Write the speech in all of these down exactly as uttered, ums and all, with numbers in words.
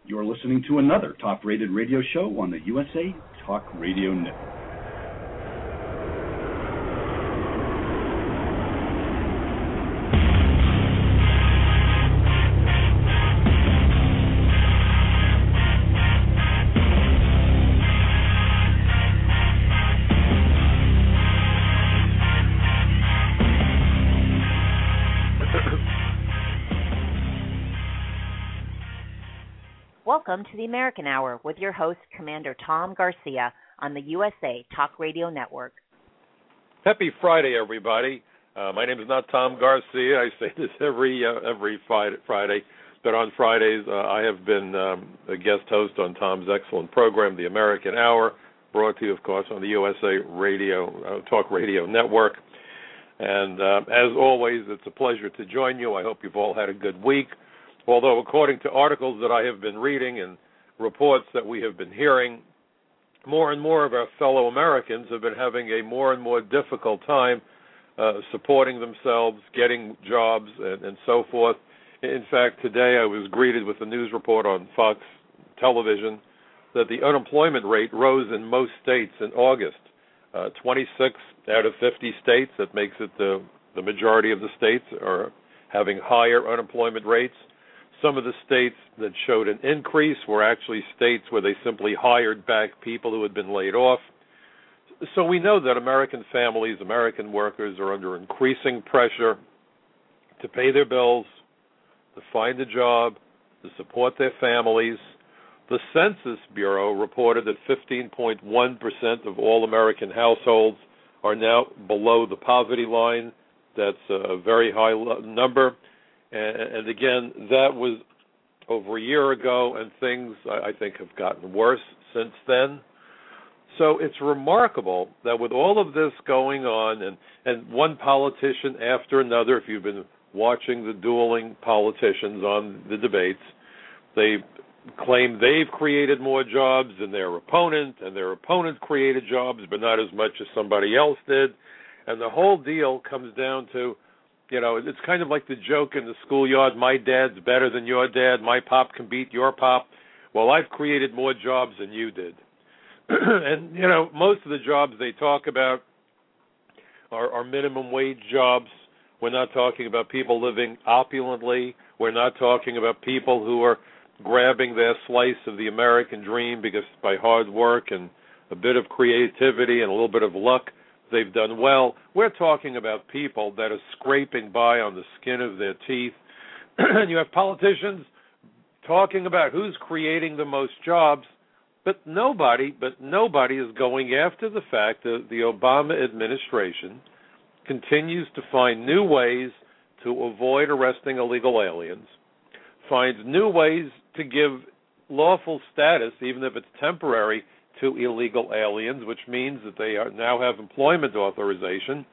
You're listening to another top-rated radio show on the U S A Talk Radio Network. Welcome to the American Hour with your host, Commander Tom Garcia, on the U S A Talk Radio Network. Happy Friday, everybody. Uh, my name is not Tom Garcia. I say this every uh, every Friday, but on Fridays uh, I have been um, a guest host on Tom's excellent program, The American Hour, brought to you, of course, on the U S A Radio uh, Talk Radio Network. And uh, as always, it's a pleasure to join you. I hope you've all had a good week. Although, according to articles that I have been reading and reports that we have been hearing, more and more of our fellow Americans have been having a more and more difficult time uh, supporting themselves, getting jobs, and, and so forth. In fact, today I was greeted with a news report on Fox Television that the unemployment rate rose in most states in August. Uh, twenty-six out of fifty states, that makes it the, the majority of the states, are having higher unemployment rates. Some of the states that showed an increase were actually states where they simply hired back people who had been laid off. So we know that American families, American workers are under increasing pressure to pay their bills, to find a job, to support their families. The Census Bureau reported that fifteen point one percent of all American households are now below the poverty line. That's a very high number. And again, that was over a year ago, and things, I think, have gotten worse since then. So it's remarkable that with all of this going on, and, and one politician after another, if you've been watching the dueling politicians on the debates, they claim they've created more jobs than their opponent, and their opponent created jobs, but not as much as somebody else did. And the whole deal comes down to, you know, it's kind of like the joke in the schoolyard, my dad's better than your dad, my pop can beat your pop. Well, I've created more jobs than you did. And, you know, most of the jobs they talk about are, are minimum wage jobs. We're not talking about people living opulently. We're not talking about people who are grabbing their slice of the American dream because by hard work and a bit of creativity and a little bit of luck, they've done well. We're talking about people that are scraping by on the skin of their teeth. And you have politicians talking about who's creating the most jobs, but nobody, but nobody is going after the fact that the Obama administration continues to find new ways to avoid arresting illegal aliens, finds new ways to give lawful status, even if it's temporary, to illegal aliens, which means that they are, now have employment authorization.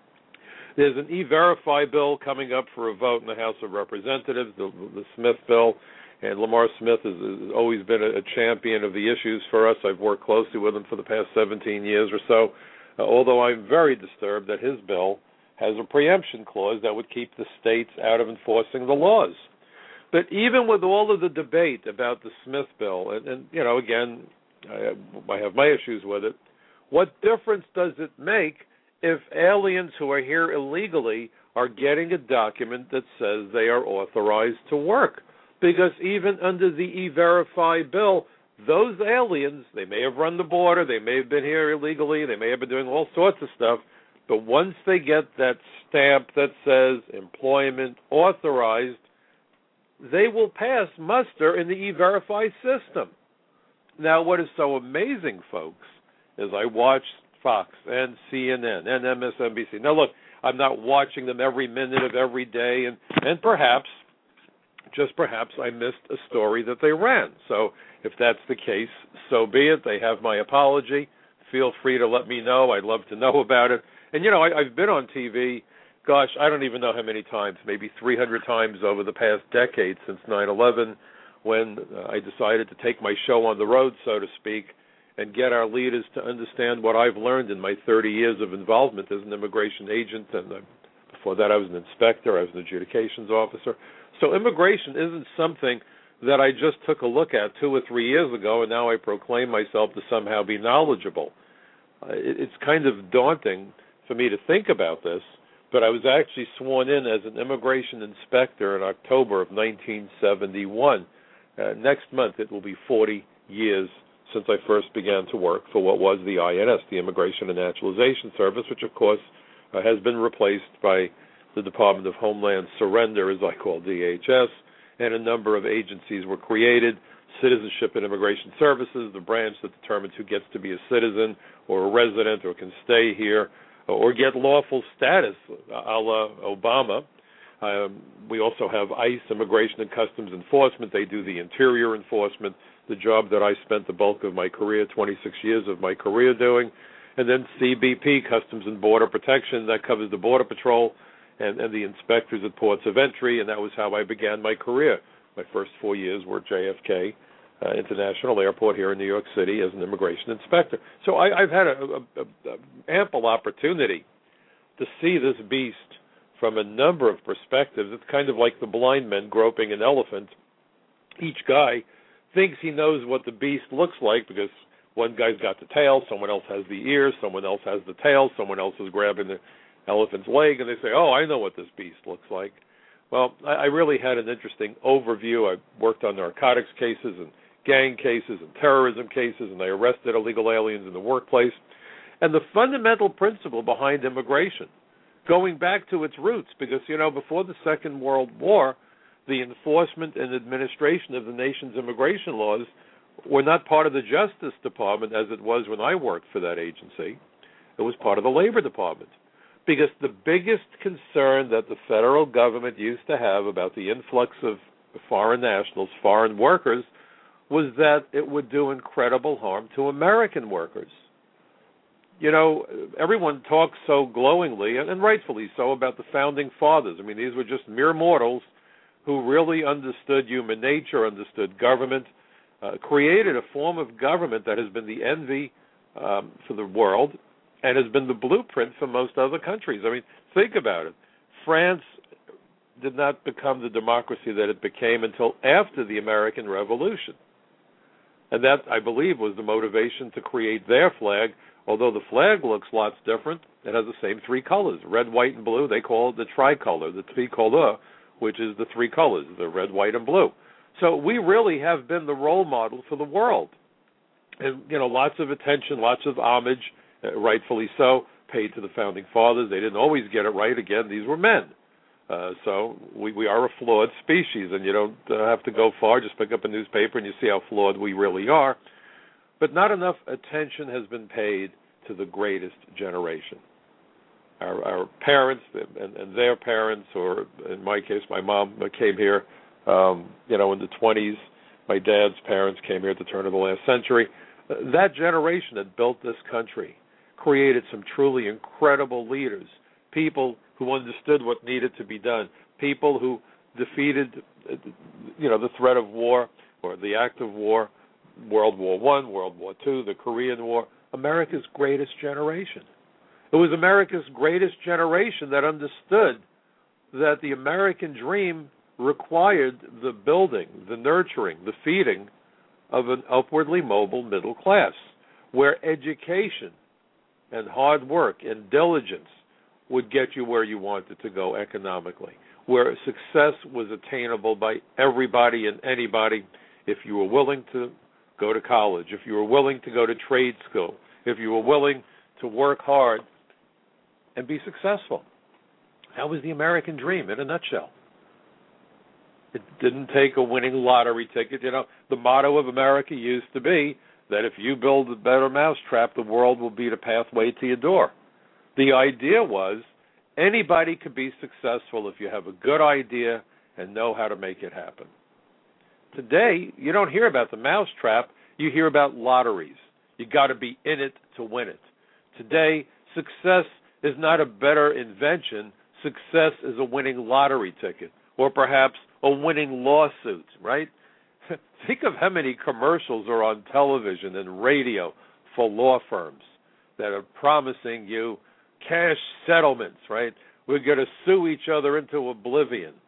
There's an E-Verify bill coming up for a vote in the House of Representatives, the, the Smith bill, and Lamar Smith has, has always been a, a champion of the issues for us. I've worked closely with him for the past seventeen years or so, uh, although I'm very disturbed that his bill has a preemption clause that would keep the states out of enforcing the laws. But even with all of the debate about the Smith bill, and, and you know, again, I, I have my issues with it. What difference does it make if aliens who are here illegally are getting a document that says they are authorized to work? Because even under the E-Verify bill, those aliens, they may have run the border, they may have been here illegally, they may have been doing all sorts of stuff, but once they get that stamp that says employment authorized, they will pass muster in the E-Verify system. Now, what is so amazing, folks, is I watch Fox and C N N and M S N B C. Now, look, I'm not watching them every minute of every day, and, and perhaps, just perhaps, I missed a story that they ran. So if that's the case, so be it. They have my apology. Feel free to let me know. I'd love to know about it. And, you know, I, I've been on T V, gosh, I don't even know how many times, maybe three hundred times over the past decade since nine eleven, when uh, I decided to take my show on the road, so to speak, and get our leaders to understand what I've learned in my thirty years of involvement as an immigration agent. And uh, before that, I was an inspector. I was an adjudications officer. So immigration isn't something that I just took a look at two or three years ago, and now I proclaim myself to somehow be knowledgeable. Uh, it, it's kind of daunting for me to think about this, but I was actually sworn in as an immigration inspector in October of nineteen seventy-one. Uh, next month it will be forty years since I first began to work for what was the I N S, the Immigration and Naturalization Service, which of course uh, has been replaced by the Department of Homeland Surrender, as I call D H S, and a number of agencies were created. Citizenship and Immigration Services, the branch that determines who gets to be a citizen or a resident or can stay here or get lawful status, a la Obama. Um, we also have ICE, Immigration and Customs Enforcement. They do the interior enforcement, the job that I spent the bulk of my career, twenty-six years of my career doing. And then C B P, Customs and Border Protection, that covers the Border Patrol and, and the inspectors at ports of entry, and that was how I began my career. My first four years were at J F K uh, International Airport here in New York City as an immigration inspector. So I, I've had an ample opportunity to see this beast from a number of perspectives. It's kind of like the blind men groping an elephant. Each guy thinks he knows what the beast looks like because one guy's got the tail, someone else has the ears, someone else has the tail, someone else is grabbing the elephant's leg, and they say, oh, I know what this beast looks like. Well, I, I really had an interesting overview. I worked on narcotics cases and gang cases and terrorism cases, and I arrested illegal aliens in the workplace. And the fundamental principle behind immigration, going back to its roots, because, you know, before the Second World War, the enforcement and administration of the nation's immigration laws were not part of the Justice Department as it was when I worked for that agency. It was part of the Labor Department. Because the biggest concern that the federal government used to have about the influx of foreign nationals, foreign workers, was that it would do incredible harm to American workers. You know, everyone talks so glowingly, and rightfully so, about the Founding Fathers. I mean, these were just mere mortals who really understood human nature, understood government, uh, created a form of government that has been the envy um, for the world, and has been the blueprint for most other countries. I mean, think about it. France did not become the democracy that it became until after the American Revolution. And that, I believe, was the motivation to create their flag. Although the flag looks lots different, it has the same three colors, red, white, and blue. They call it the tricolor, the tricolor, which is the three colors, the red, white, and blue. So we really have been the role model for the world. And, you know, lots of attention, lots of homage, Uh, rightfully so, paid to the Founding Fathers. They didn't always get it right. Again, these were men. Uh, so we, we are a flawed species, and you don't uh, have to go far. Just pick up a newspaper and you see how flawed we really are. But not enough attention has been paid to the greatest generation. Our, our parents and, and their parents, or in my case, my mom came here, um, you know, in the twenties. My dad's parents came here at the turn of the last century. Uh, that generation that built this country created some truly incredible leaders, people who understood what needed to be done, people who defeated, you know, the threat of war or the act of war, World War One, World War Two, the Korean War, America's greatest generation. It was America's greatest generation that understood that the American dream required the building, the nurturing, the feeding of an upwardly mobile middle class, where education and hard work and diligence would get you where you wanted to go economically, where success was attainable by everybody and anybody if you were willing to go to college, if you were willing to go to trade school, if you were willing to work hard and be successful. That was the American dream in a nutshell. It didn't take a winning lottery ticket. You know, the motto of America used to be that if you build a better mousetrap, the world will be the pathway to your door. The idea was anybody could be successful if you have a good idea and know how to make it happen. Today, you don't hear about the mousetrap. You hear about lotteries. You got to be in it to win it. Today, success is not a better invention. Success is a winning lottery ticket, or perhaps a winning lawsuit, right? Think of how many commercials are on television and radio for law firms that are promising you cash settlements, right? We're going to sue each other into oblivion.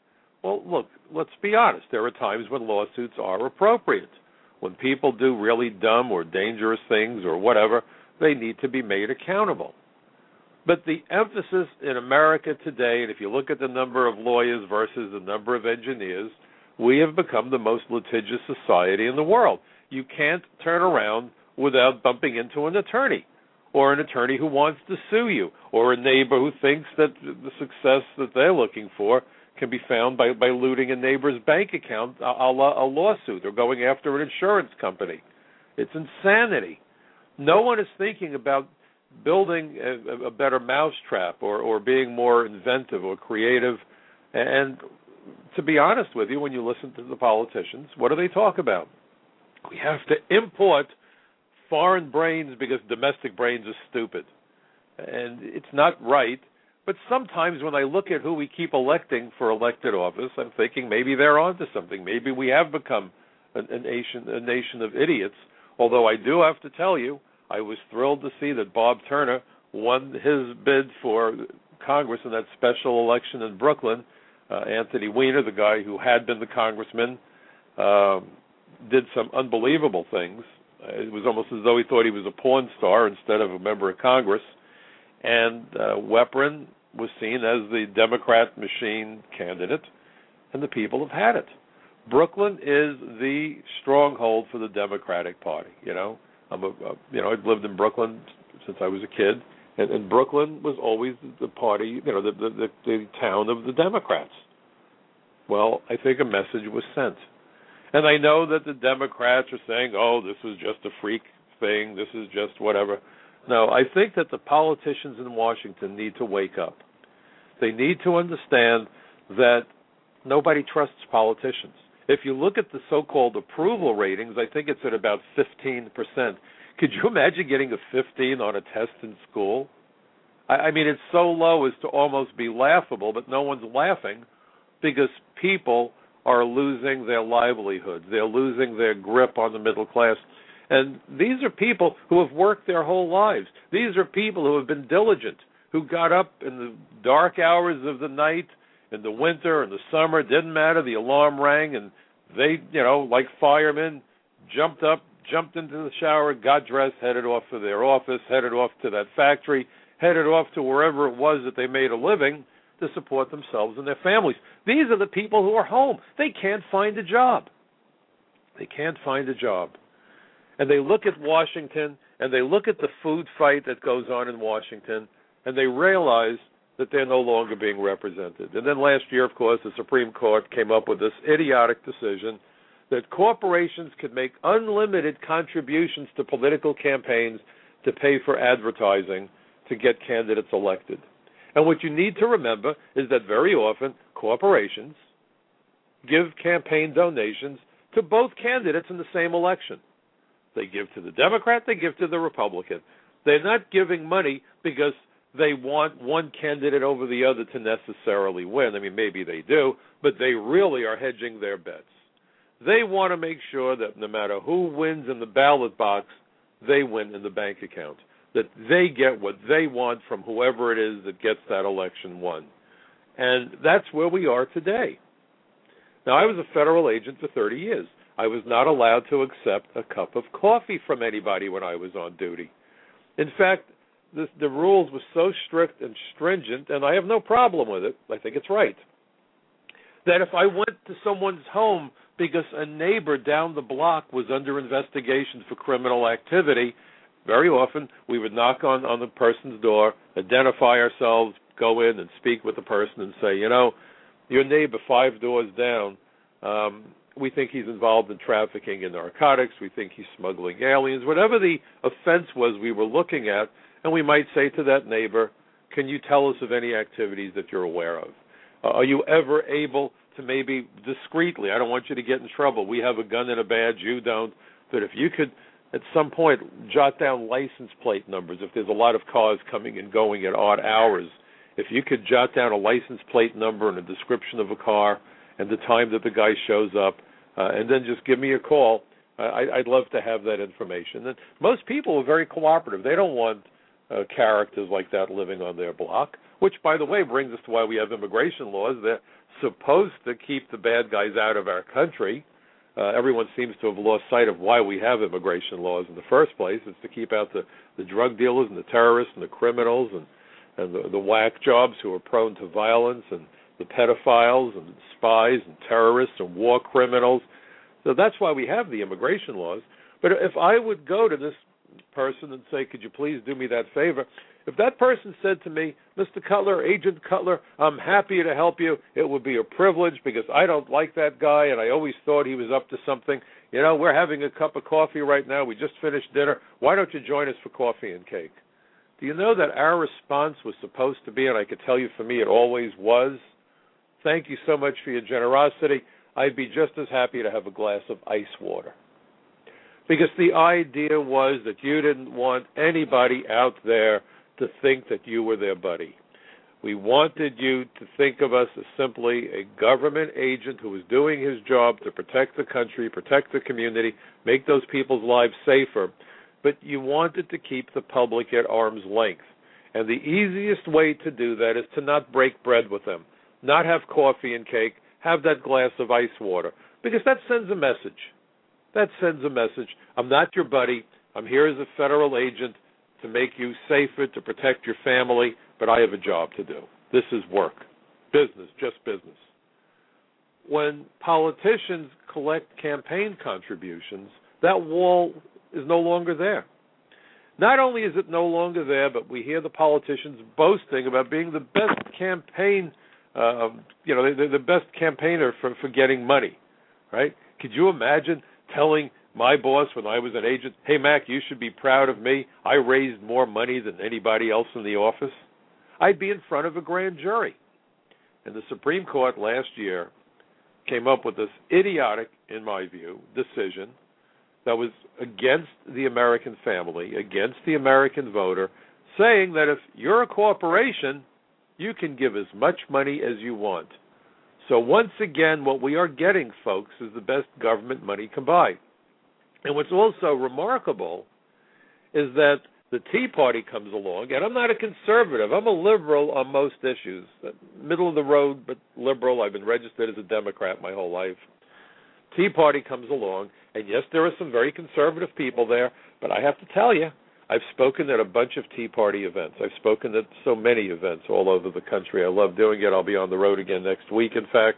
Well, look, let's be honest. There are times when lawsuits are appropriate. When people do really dumb or dangerous things or whatever, they need to be made accountable. But the emphasis in America today, and if you look at the number of lawyers versus the number of engineers, we have become the most litigious society in the world. You can't turn around without bumping into an attorney, or an attorney who wants to sue you, or a neighbor who thinks that the success that they're looking for can be found by, by looting a neighbor's bank account, a, a, a lawsuit, or going after an insurance company. It's insanity. No one is thinking about building a, a better mousetrap or, or being more inventive or creative. And to be honest with you, when you listen to the politicians, what do they talk about? We have to import foreign brains because domestic brains are stupid. And it's not right. But sometimes when I look at who we keep electing for elected office, I'm thinking maybe they're onto something. Maybe we have become a, a nation, a nation of idiots. Although I do have to tell you, I was thrilled to see that Bob Turner won his bid for Congress in that special election in Brooklyn. Uh, Anthony Weiner, the guy who had been the congressman, uh, did some unbelievable things. It was almost as though he thought he was a porn star instead of a member of Congress. And uh, Weprin was seen as the Democrat machine candidate, and the people have had it. Brooklyn is the stronghold for the Democratic Party. You know, I'm a, a you know I've lived in Brooklyn since I was a kid, and, and Brooklyn was always the party, you know, the, the the the town of the Democrats. Well, I think a message was sent, and I know that the Democrats are saying, "Oh, this was just a freak thing. This is just whatever." No, I think that the politicians in Washington need to wake up. They need to understand that nobody trusts politicians. If you look at the so-called approval ratings, I think it's at about fifteen percent. Could you imagine getting a fifteen on a test in school? I, I mean, it's so low as to almost be laughable, but no one's laughing because people are losing their livelihoods. They're losing their grip on the middle class. And these are people who have worked their whole lives. These are people who have been diligent, who got up in the dark hours of the night, in the winter, in the summer, it didn't matter, the alarm rang, and they, you know, like firemen, jumped up, jumped into the shower, got dressed, headed off to their office, headed off to that factory, headed off to wherever it was that they made a living to support themselves and their families. These are the people who are home. They can't find a job. They can't find a job. And they look at Washington, and they look at the food fight that goes on in Washington, and they realize that they're no longer being represented. And then last year, of course, the Supreme Court came up with this idiotic decision that corporations could make unlimited contributions to political campaigns to pay for advertising to get candidates elected. And what you need to remember is that very often corporations give campaign donations to both candidates in the same election. They give to the Democrat, they give to the Republican. They're not giving money because they want one candidate over the other to necessarily win. I mean, maybe they do, but they really are hedging their bets. They want to make sure that no matter who wins in the ballot box, they win in the bank account, that they get what they want from whoever it is that gets that election won. And that's where we are today. Now, I was a federal agent for thirty years. I was not allowed to accept a cup of coffee from anybody when I was on duty. In fact, this, the rules were so strict and stringent, and I have no problem with it, I think it's right, that if I went to someone's home because a neighbor down the block was under investigation for criminal activity, very often we would knock on, on the person's door, identify ourselves, go in and speak with the person and say, you know, your neighbor five doors down, um, we think he's involved in trafficking in narcotics. We think he's smuggling aliens. Whatever the offense was we were looking at, and we might say to that neighbor, can you tell us of any activities that you're aware of? Uh, are you ever able to maybe discreetly, I don't want you to get in trouble, we have a gun and a badge, you don't, but if you could at some point jot down license plate numbers, if there's a lot of cars coming and going at odd hours, if you could jot down a license plate number and a description of a car, and the time that the guy shows up, uh, and then just give me a call. Uh, I, I'd love to have that information. And most people are very cooperative. They don't want uh, characters like that living on their block. which, by the way, brings us to why we have immigration laws. They're supposed to keep the bad guys out of our country. Uh, everyone seems to have lost sight of why we have immigration laws in the first place. It's to keep out the, the drug dealers and the terrorists and the criminals and, and the, the whack jobs who are prone to violence, and the pedophiles and spies and terrorists and war criminals. So that's why we have the immigration laws. But if I would go to this person and say, could you please do me that favor? If that person said to me, Mister Cutler, Agent Cutler, I'm happy to help you, it would be a privilege because I don't like that guy and I always thought he was up to something. You know, we're having a cup of coffee right now. We just finished dinner. Why don't you join us for coffee and cake? Do you know that our response was supposed to be, and I could tell you for me it always was, thank you so much for your generosity. I'd be just as happy to have a glass of ice water. Because the idea was that you didn't want anybody out there to think that you were their buddy. We wanted you to think of us as simply a government agent who was doing his job to protect the country, protect the community, make those people's lives safer. But you wanted to keep the public at arm's length. And the easiest way to do that is to not break bread with them, not have coffee and cake, have that glass of ice water, because that sends a message. That sends a message. I'm not your buddy. I'm here as a federal agent to make you safer, to protect your family, but I have a job to do. This is work. Business, just business. When politicians collect campaign contributions, that wall is no longer there. Not only is it no longer there, but we hear the politicians boasting about being the best campaign, uh, you know, they're the best campaigner for, for getting money, right? Could you imagine telling my boss when I was an agent, hey, Mac, you should be proud of me. I raised more money than anybody else in the office. I'd be in front of a grand jury. And the Supreme Court last year came up with this idiotic, in my view, decision that was against the American family, against the American voter, saying that if you're a corporation, you can give as much money as you want. So once again, what we are getting, folks, is the best government money can buy. And what's also remarkable is that the Tea Party comes along, and I'm not a conservative. I'm a liberal on most issues, middle of the road, but liberal. I've been registered as a Democrat my whole life. Tea Party comes along, and yes, there are some very conservative people there, but I have to tell you, I've spoken at a bunch of Tea Party events. I've spoken at so many events all over the country. I love doing it. I'll be on the road again next week, in fact.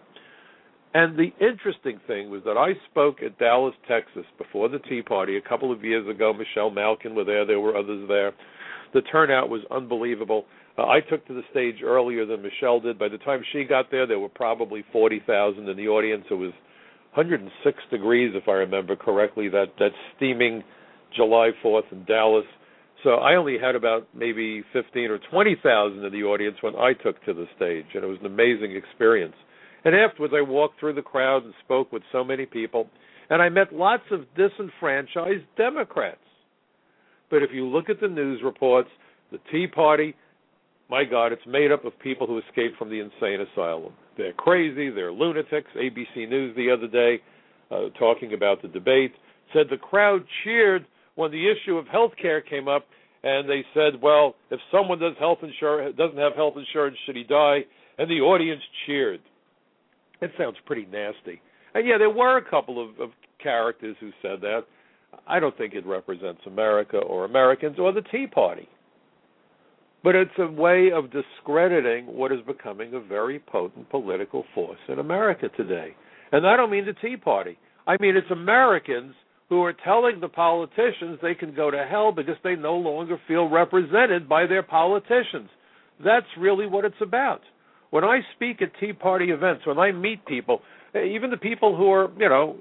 And the interesting thing was that I spoke at Dallas, Texas, before the Tea Party a couple of years ago. Michelle Malkin were there. There were others there. The turnout was unbelievable. Uh, I took to the stage earlier than Michelle did. By the time she got there, there were probably forty thousand in the audience. It was one hundred six degrees, if I remember correctly, that, that steaming July fourth in Dallas. So I only had about maybe fifteen or twenty thousand in the audience when I took to the stage, and it was an amazing experience. And afterwards, I walked through the crowd and spoke with so many people, and I met lots of disenfranchised Democrats. But if you look at the news reports, the Tea Party, my God, it's made up of people who escaped from the insane asylum. They're crazy, they're lunatics. A B C News the other day, uh, talking about the debate, said the crowd cheered when the issue of health care came up, and they said, well, if someone does health insur- doesn't have health insurance, should he die? And the audience cheered. It sounds pretty nasty. And, yeah, there were a couple of, of characters who said that. I don't think it represents America or Americans or the Tea Party. But it's a way of discrediting what is becoming a very potent political force in America today. And I don't mean the Tea Party. I mean it's Americans who are telling the politicians they can go to hell because they no longer feel represented by their politicians. That's really what it's about. When I speak at Tea Party events, when I meet people, even the people who are, you know,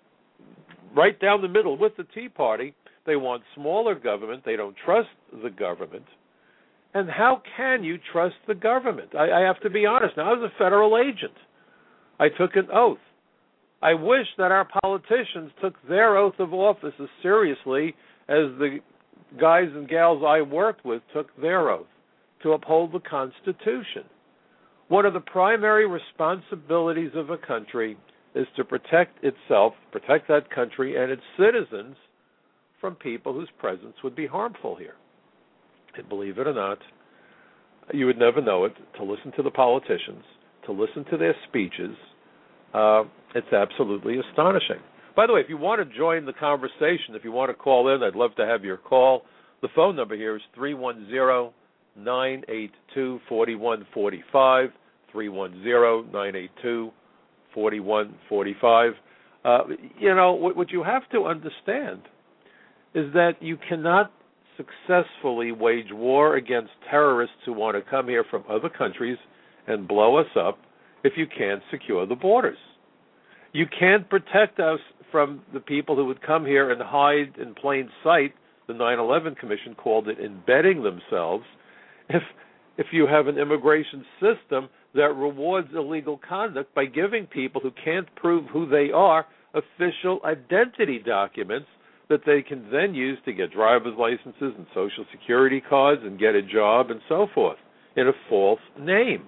right down the middle with the Tea Party, they want smaller government. They don't trust the government. And how can you trust the government? I, I have to be honest. Now, I was a federal agent. I took an oath. I wish that our politicians took their oath of office as seriously as the guys and gals I worked with took their oath to uphold the Constitution. One of the primary responsibilities of a country is to protect itself, protect that country and its citizens from people whose presence would be harmful here. And believe it or not, you would never know it, to listen to the politicians, to listen to their speeches. Uh, it's absolutely astonishing. By the way, if you want to join the conversation, if you want to call in, I'd love to have your call. The phone number here is three one zero, nine eight two, four one four five, three one zero, nine eight two, four one four five. Uh, you know, what, what you have to understand is that you cannot successfully wage war against terrorists who want to come here from other countries and blow us up if you can't secure the borders. You can't protect us from the people who would come here and hide in plain sight. The nine eleven Commission called it embedding themselves. If if you have an immigration system that rewards illegal conduct by giving people who can't prove who they are official identity documents that they can then use to get driver's licenses and social security cards and get a job and so forth in a false name.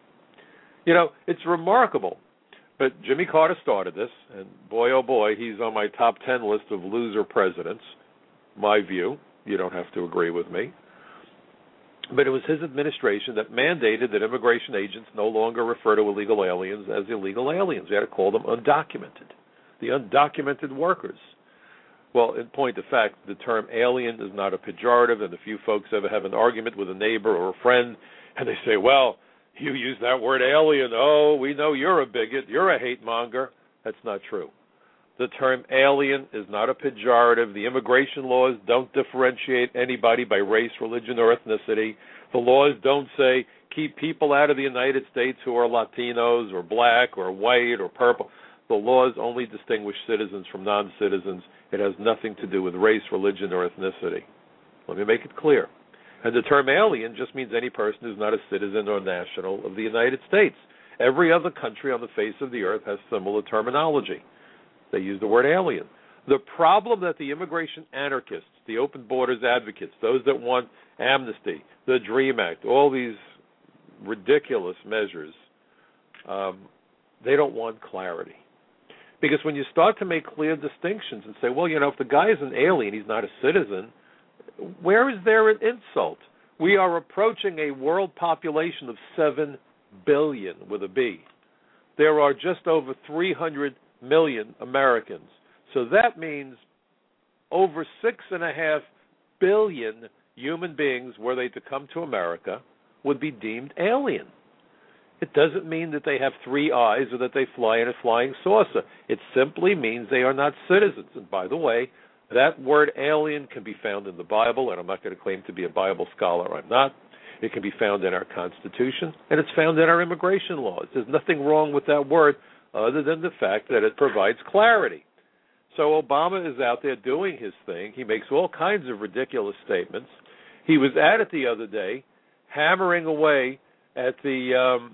You know, it's remarkable. But Jimmy Carter started this, and boy, oh boy, he's on my top ten list of loser presidents. My view. You don't have to agree with me. But it was his administration that mandated that immigration agents no longer refer to illegal aliens as illegal aliens. They had to call them undocumented, the undocumented workers. Well, in point of fact, the term alien is not a pejorative, and if you folks ever have an argument with a neighbor or a friend, and they say, well, you use that word alien, oh, we know you're a bigot, you're a hate monger. That's not true. The term alien is not a pejorative. The immigration laws don't differentiate anybody by race, religion, or ethnicity. The laws don't say keep people out of the United States who are Latinos or black or white or purple. The laws only distinguish citizens from non-citizens. It has nothing to do with race, religion, or ethnicity. Let me make it clear. And the term alien just means any person who's not a citizen or national of the United States. Every other country on the face of the earth has similar terminology. They use the word alien. The problem that the immigration anarchists, the open borders advocates, those that want amnesty, the DREAM Act, all these ridiculous measures, um, they don't want clarity. Because when you start to make clear distinctions and say, well, you know, if the guy is an alien, he's not a citizen, where is there an insult? We are approaching a world population of seven billion with a B. There are just over three hundred million Americans. So that means over six and a half billion human beings, were they to come to America, would be deemed alien. It doesn't mean that they have three eyes or that they fly in a flying saucer. It simply means they are not citizens. And by the way, that word alien can be found in the Bible, and I'm not going to claim to be a Bible scholar. I'm not. It can be found in our Constitution, and it's found in our immigration laws. There's nothing wrong with that word other than the fact that it provides clarity. So Obama is out there doing his thing. He makes all kinds of ridiculous statements. He was at it the other day, hammering away at the um,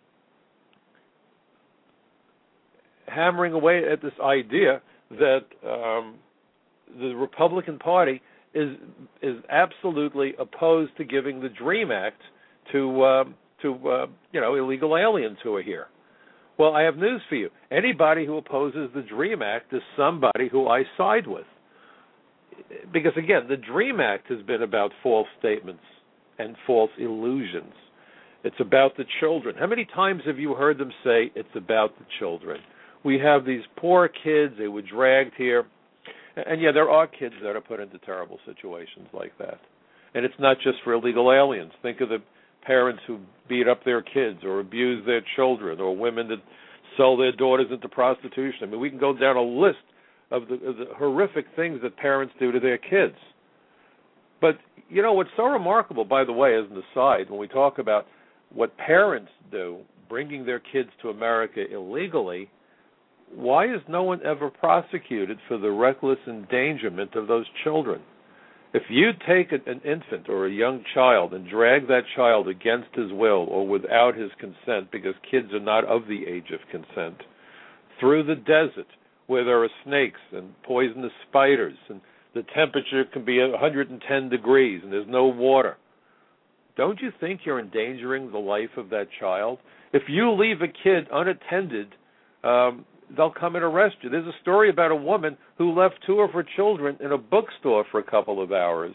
hammering away at this idea that um, the Republican Party is is absolutely opposed to giving the DREAM Act to um, to uh, you know illegal aliens who are here. Well, I have news for you. Anybody who opposes the DREAM Act is somebody who I side with. Because, again, the DREAM Act has been about false statements and false illusions. It's about the children. How many times have you heard them say it's about the children? We have these poor kids. They were dragged here. And, yeah, there are kids that are put into terrible situations like that. And it's not just for illegal aliens. Think of the parents who beat up their kids or abuse their children, or women that sell their daughters into prostitution. I mean, we can go down a list of the, of the horrific things that parents do to their kids. But, you know, what's so remarkable, by the way, as an aside, when we talk about what parents do, bringing their kids to America illegally, why is no one ever prosecuted for the reckless endangerment of those children? If you take an infant or a young child and drag that child against his will or without his consent, because kids are not of the age of consent, through the desert where there are snakes and poisonous spiders and the temperature can be one hundred ten degrees and there's no water, don't you think you're endangering the life of that child? If you leave a kid unattended, um, they'll come and arrest you. There's a story about a woman who left two of her children in a bookstore for a couple of hours.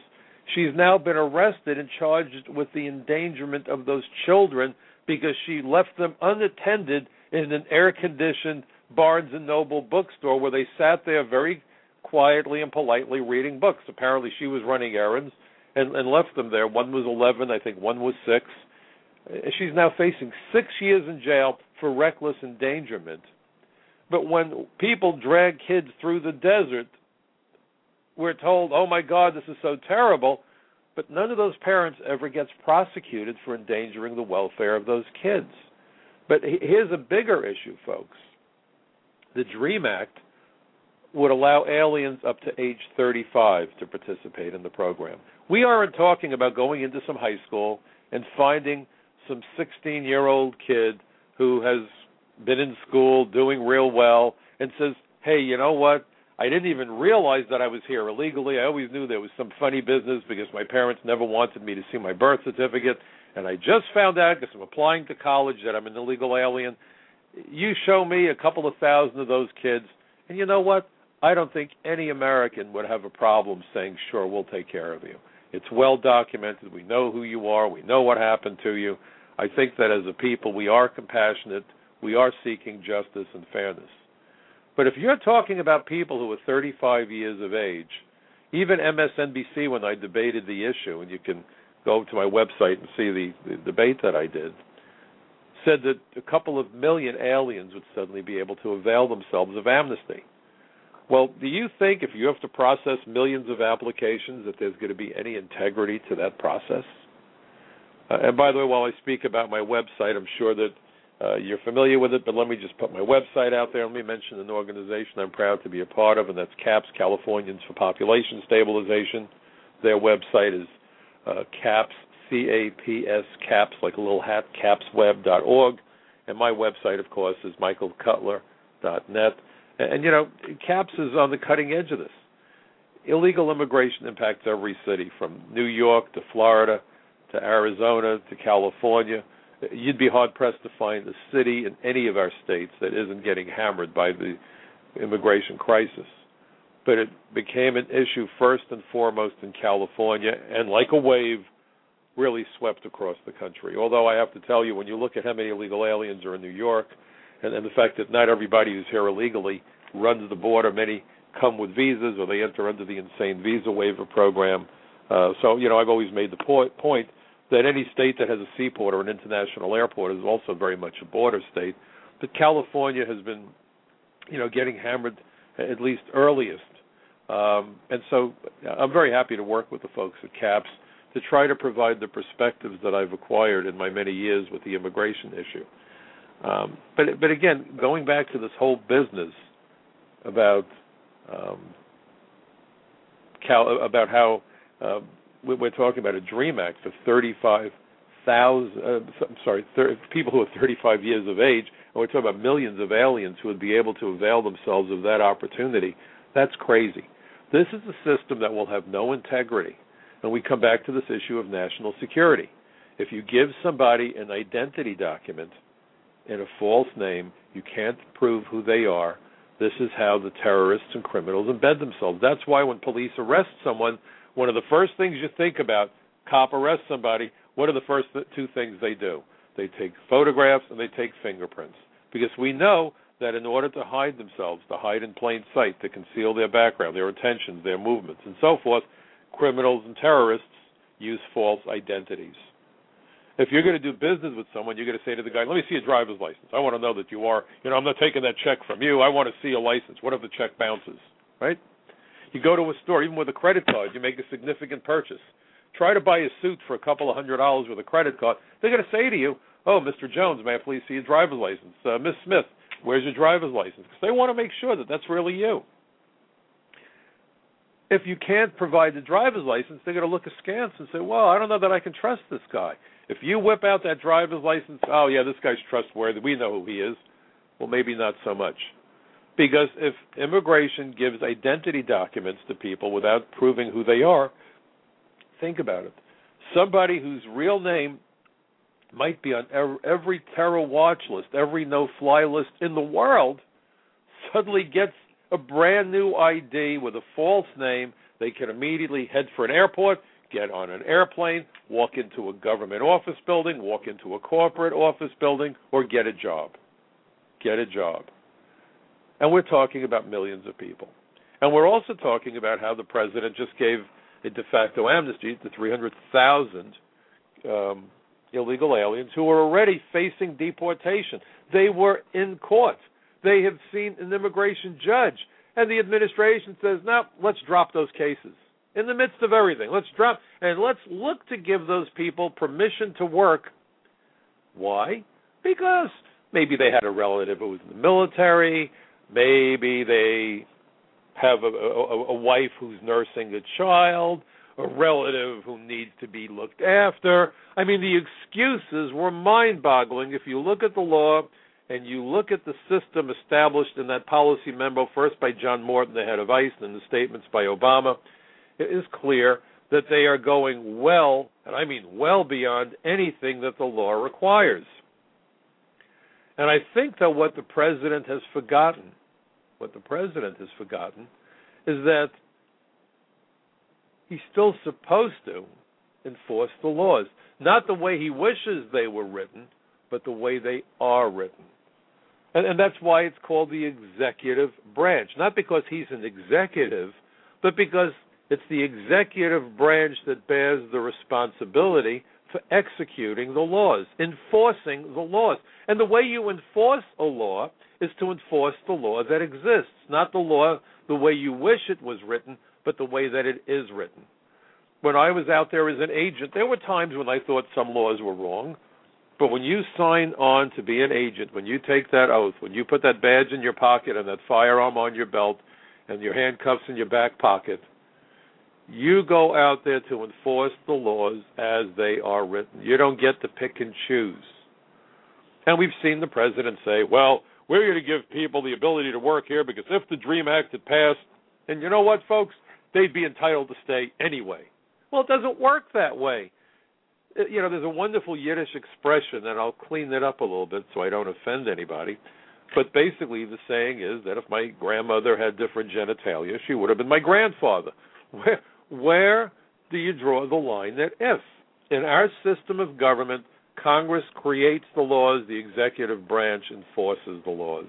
She's now been arrested and charged with the endangerment of those children because she left them unattended in an air-conditioned Barnes and Noble bookstore where they sat there very quietly and politely reading books. Apparently she was running errands and, and left them there. One was eleven, I think one was six. She's now facing six years in jail for reckless endangerment. But when people drag kids through the desert, we're told, oh my God, this is so terrible, but none of those parents ever gets prosecuted for endangering the welfare of those kids. But here's a bigger issue, folks. The DREAM Act would allow aliens up to age thirty-five to participate in the program. We aren't talking about going into some high school and finding some sixteen-year-old kid who has been in school doing real well and says, hey, you know what? I didn't even realize that I was here illegally. I always knew there was some funny business because my parents never wanted me to see my birth certificate, and I just found out because I'm applying to college that I'm an illegal alien. You show me a couple of thousand of those kids, and you know what? I don't think any American would have a problem saying, sure, we'll take care of you. It's well documented. We know who you are. We know what happened to you. I think that as a people, we are compassionate. We are seeking justice and fairness. But if you're talking about people who are thirty-five years of age, even M S N B C, when I debated the issue, and you can go to my website and see the, the debate that I did, said that a couple of million aliens would suddenly be able to avail themselves of amnesty. Well, do you think if you have to process millions of applications that there's going to be any integrity to that process? Uh, and by the way, while I speak about my website, I'm sure that uh, you're familiar with it, but let me just put my website out there. Let me mention an organization I'm proud to be a part of, and that's CAPS, Californians for Population Stabilization. Their website is uh, CAPS, C A P S, CAPS, like a little hat, capsweb dot org. And my website, of course, is michael cutler dot net. And, and, you know, CAPS is on the cutting edge of this. Illegal immigration impacts every city, from New York to Florida to Arizona to California. You'd be hard-pressed to find a city in any of our states that isn't getting hammered by the immigration crisis. But it became an issue first and foremost in California, and like a wave, really swept across the country. Although I have to tell you, when you look at how many illegal aliens are in New York, and, and the fact that not everybody who's here illegally runs the border, many come with visas or they enter under the insane visa waiver program. Uh, so, you know, I've always made the point, point that any state that has a seaport or an international airport is also very much a border state. But California has been, you know, getting hammered at least earliest. Um, and so I'm very happy to work with the folks at CAPS to try to provide the perspectives that I've acquired in my many years with the immigration issue. Um, but, but again, going back to this whole business about um, Cal, about how uh, we're talking about a DREAM Act for thirty-five thousand, uh, I'm sorry, thirty, people who are thirty-five years of age, and we're talking about millions of aliens who would be able to avail themselves of that opportunity. That's crazy. This is a system that will have no integrity. And we come back to this issue of national security. If you give somebody an identity document in a false name, you can't prove who they are. This is how the terrorists and criminals embed themselves. That's why when police arrest someone, one of the first things you think about, cop arrests somebody, what are the first two things they do? They take photographs and they take fingerprints. Because we know that in order to hide themselves, to hide in plain sight, to conceal their background, their intentions, their movements, and so forth, criminals and terrorists use false identities. If you're going to do business with someone, you're going to say to the guy, let me see a driver's license. I want to know that you are, you know, I'm not taking that check from you. I want to see a license. What if the check bounces, right? You go to a store, even with a credit card, you make a significant purchase. Try to buy a suit for a couple of hundred dollars with a credit card. They're going to say to you, oh, Mister Jones, may I please see your driver's license? Uh, Miss Smith, where's your driver's license? Because they want to make sure that that's really you. If you can't provide the driver's license, they're going to look askance and say, well, I don't know that I can trust this guy. If you whip out that driver's license, oh, yeah, this guy's trustworthy. We know who he is. Well, maybe not so much. Because if immigration gives identity documents to people without proving who they are, think about it. Somebody whose real name might be on every terror watch list, every no-fly list in the world, suddenly gets a brand new I D with a false name. They can immediately head for an airport, get on an airplane, walk into a government office building, walk into a corporate office building, or get a job. Get a job. And we're talking about millions of people. And we're also talking about how the president just gave a de facto amnesty to three hundred thousand um, illegal aliens who are already facing deportation. They were in court. They have seen an immigration judge. And the administration says, no, let's drop those cases. In the midst of everything, let's drop, and let's look to give those people permission to work. Why? Because maybe they had a relative who was in the military. Maybe they have a, a, a wife who's nursing a child, a relative who needs to be looked after. I mean, the excuses were mind-boggling. If you look at the law and you look at the system established in that policy memo, first by John Morton, the head of ICE, and the statements by Obama, it is clear that they are going well, and I mean well beyond anything that the law requires. And I think that what the president has forgotten, what the president has forgotten, is that he's still supposed to enforce the laws. Not the way he wishes they were written, but the way they are written. And, and that's why it's called the executive branch. Not because he's an executive, but because it's the executive branch that bears the responsibility for executing the laws, enforcing the laws. And the way you enforce a law is to enforce the law that exists, not the law the way you wish it was written, but the way that it is written. When I was out there as an agent, there were times when I thought some laws were wrong, but when you sign on to be an agent, when you take that oath, when you put that badge in your pocket and that firearm on your belt and your handcuffs in your back pocket, you go out there to enforce the laws as they are written. You don't get to pick and choose. And we've seen the president say, well, we're going to give people the ability to work here because if the DREAM Act had passed, and you know what, folks, they'd be entitled to stay anyway. Well, it doesn't work that way. You know, there's a wonderful Yiddish expression, and I'll clean it up a little bit so I don't offend anybody. But basically the saying is that if my grandmother had different genitalia, she would have been my grandfather. Where, where do you draw the line that if? In our system of government, Congress creates the laws, the executive branch enforces the laws.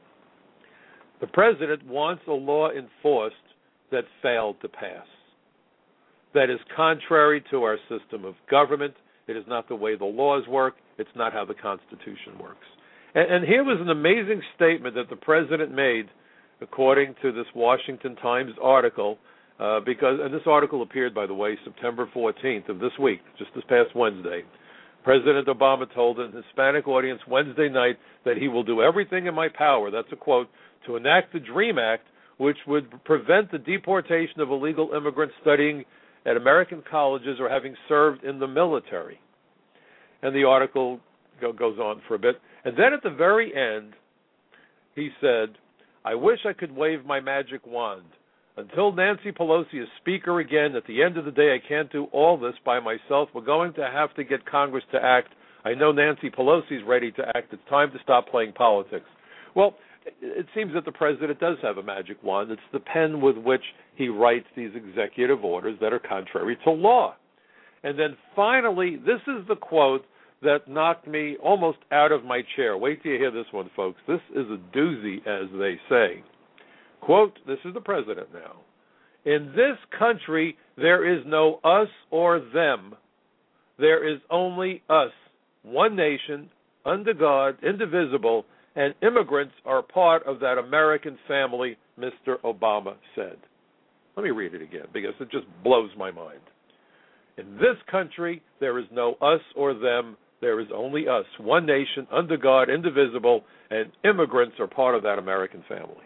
The president wants a law enforced that failed to pass. That is contrary to our system of government. It is not the way the laws work. It's not how the Constitution works. And, and here was an amazing statement that the president made, according to this Washington Times article, uh, because, and this article appeared, by the way, September fourteenth of this week, just this past Wednesday. President Obama told an Hispanic audience Wednesday night that he will do everything in my power, that's a quote, to enact the DREAM Act, which would prevent the deportation of illegal immigrants studying at American colleges or having served in the military. And the article go, goes on for a bit. And then at the very end, he said, I wish I could wave my magic wand. Until Nancy Pelosi is Speaker again, at the end of the day, I can't do all this by myself. We're going to have to get Congress to act. I know Nancy Pelosi's ready to act. It's time to stop playing politics. Well, it seems that the president does have a magic wand. It's the pen with which he writes these executive orders that are contrary to law. And then finally, this is the quote that knocked me almost out of my chair. Wait till you hear this one, folks. This is a doozy, as they say. Quote, this is the president now. In this country, there is no us or them. There is only us, one nation, under God, indivisible, and immigrants are part of that American family, Mister Obama said. Let me read it again because it just blows my mind. In this country, there is no us or them. There is only us, one nation, under God, indivisible, and immigrants are part of that American family.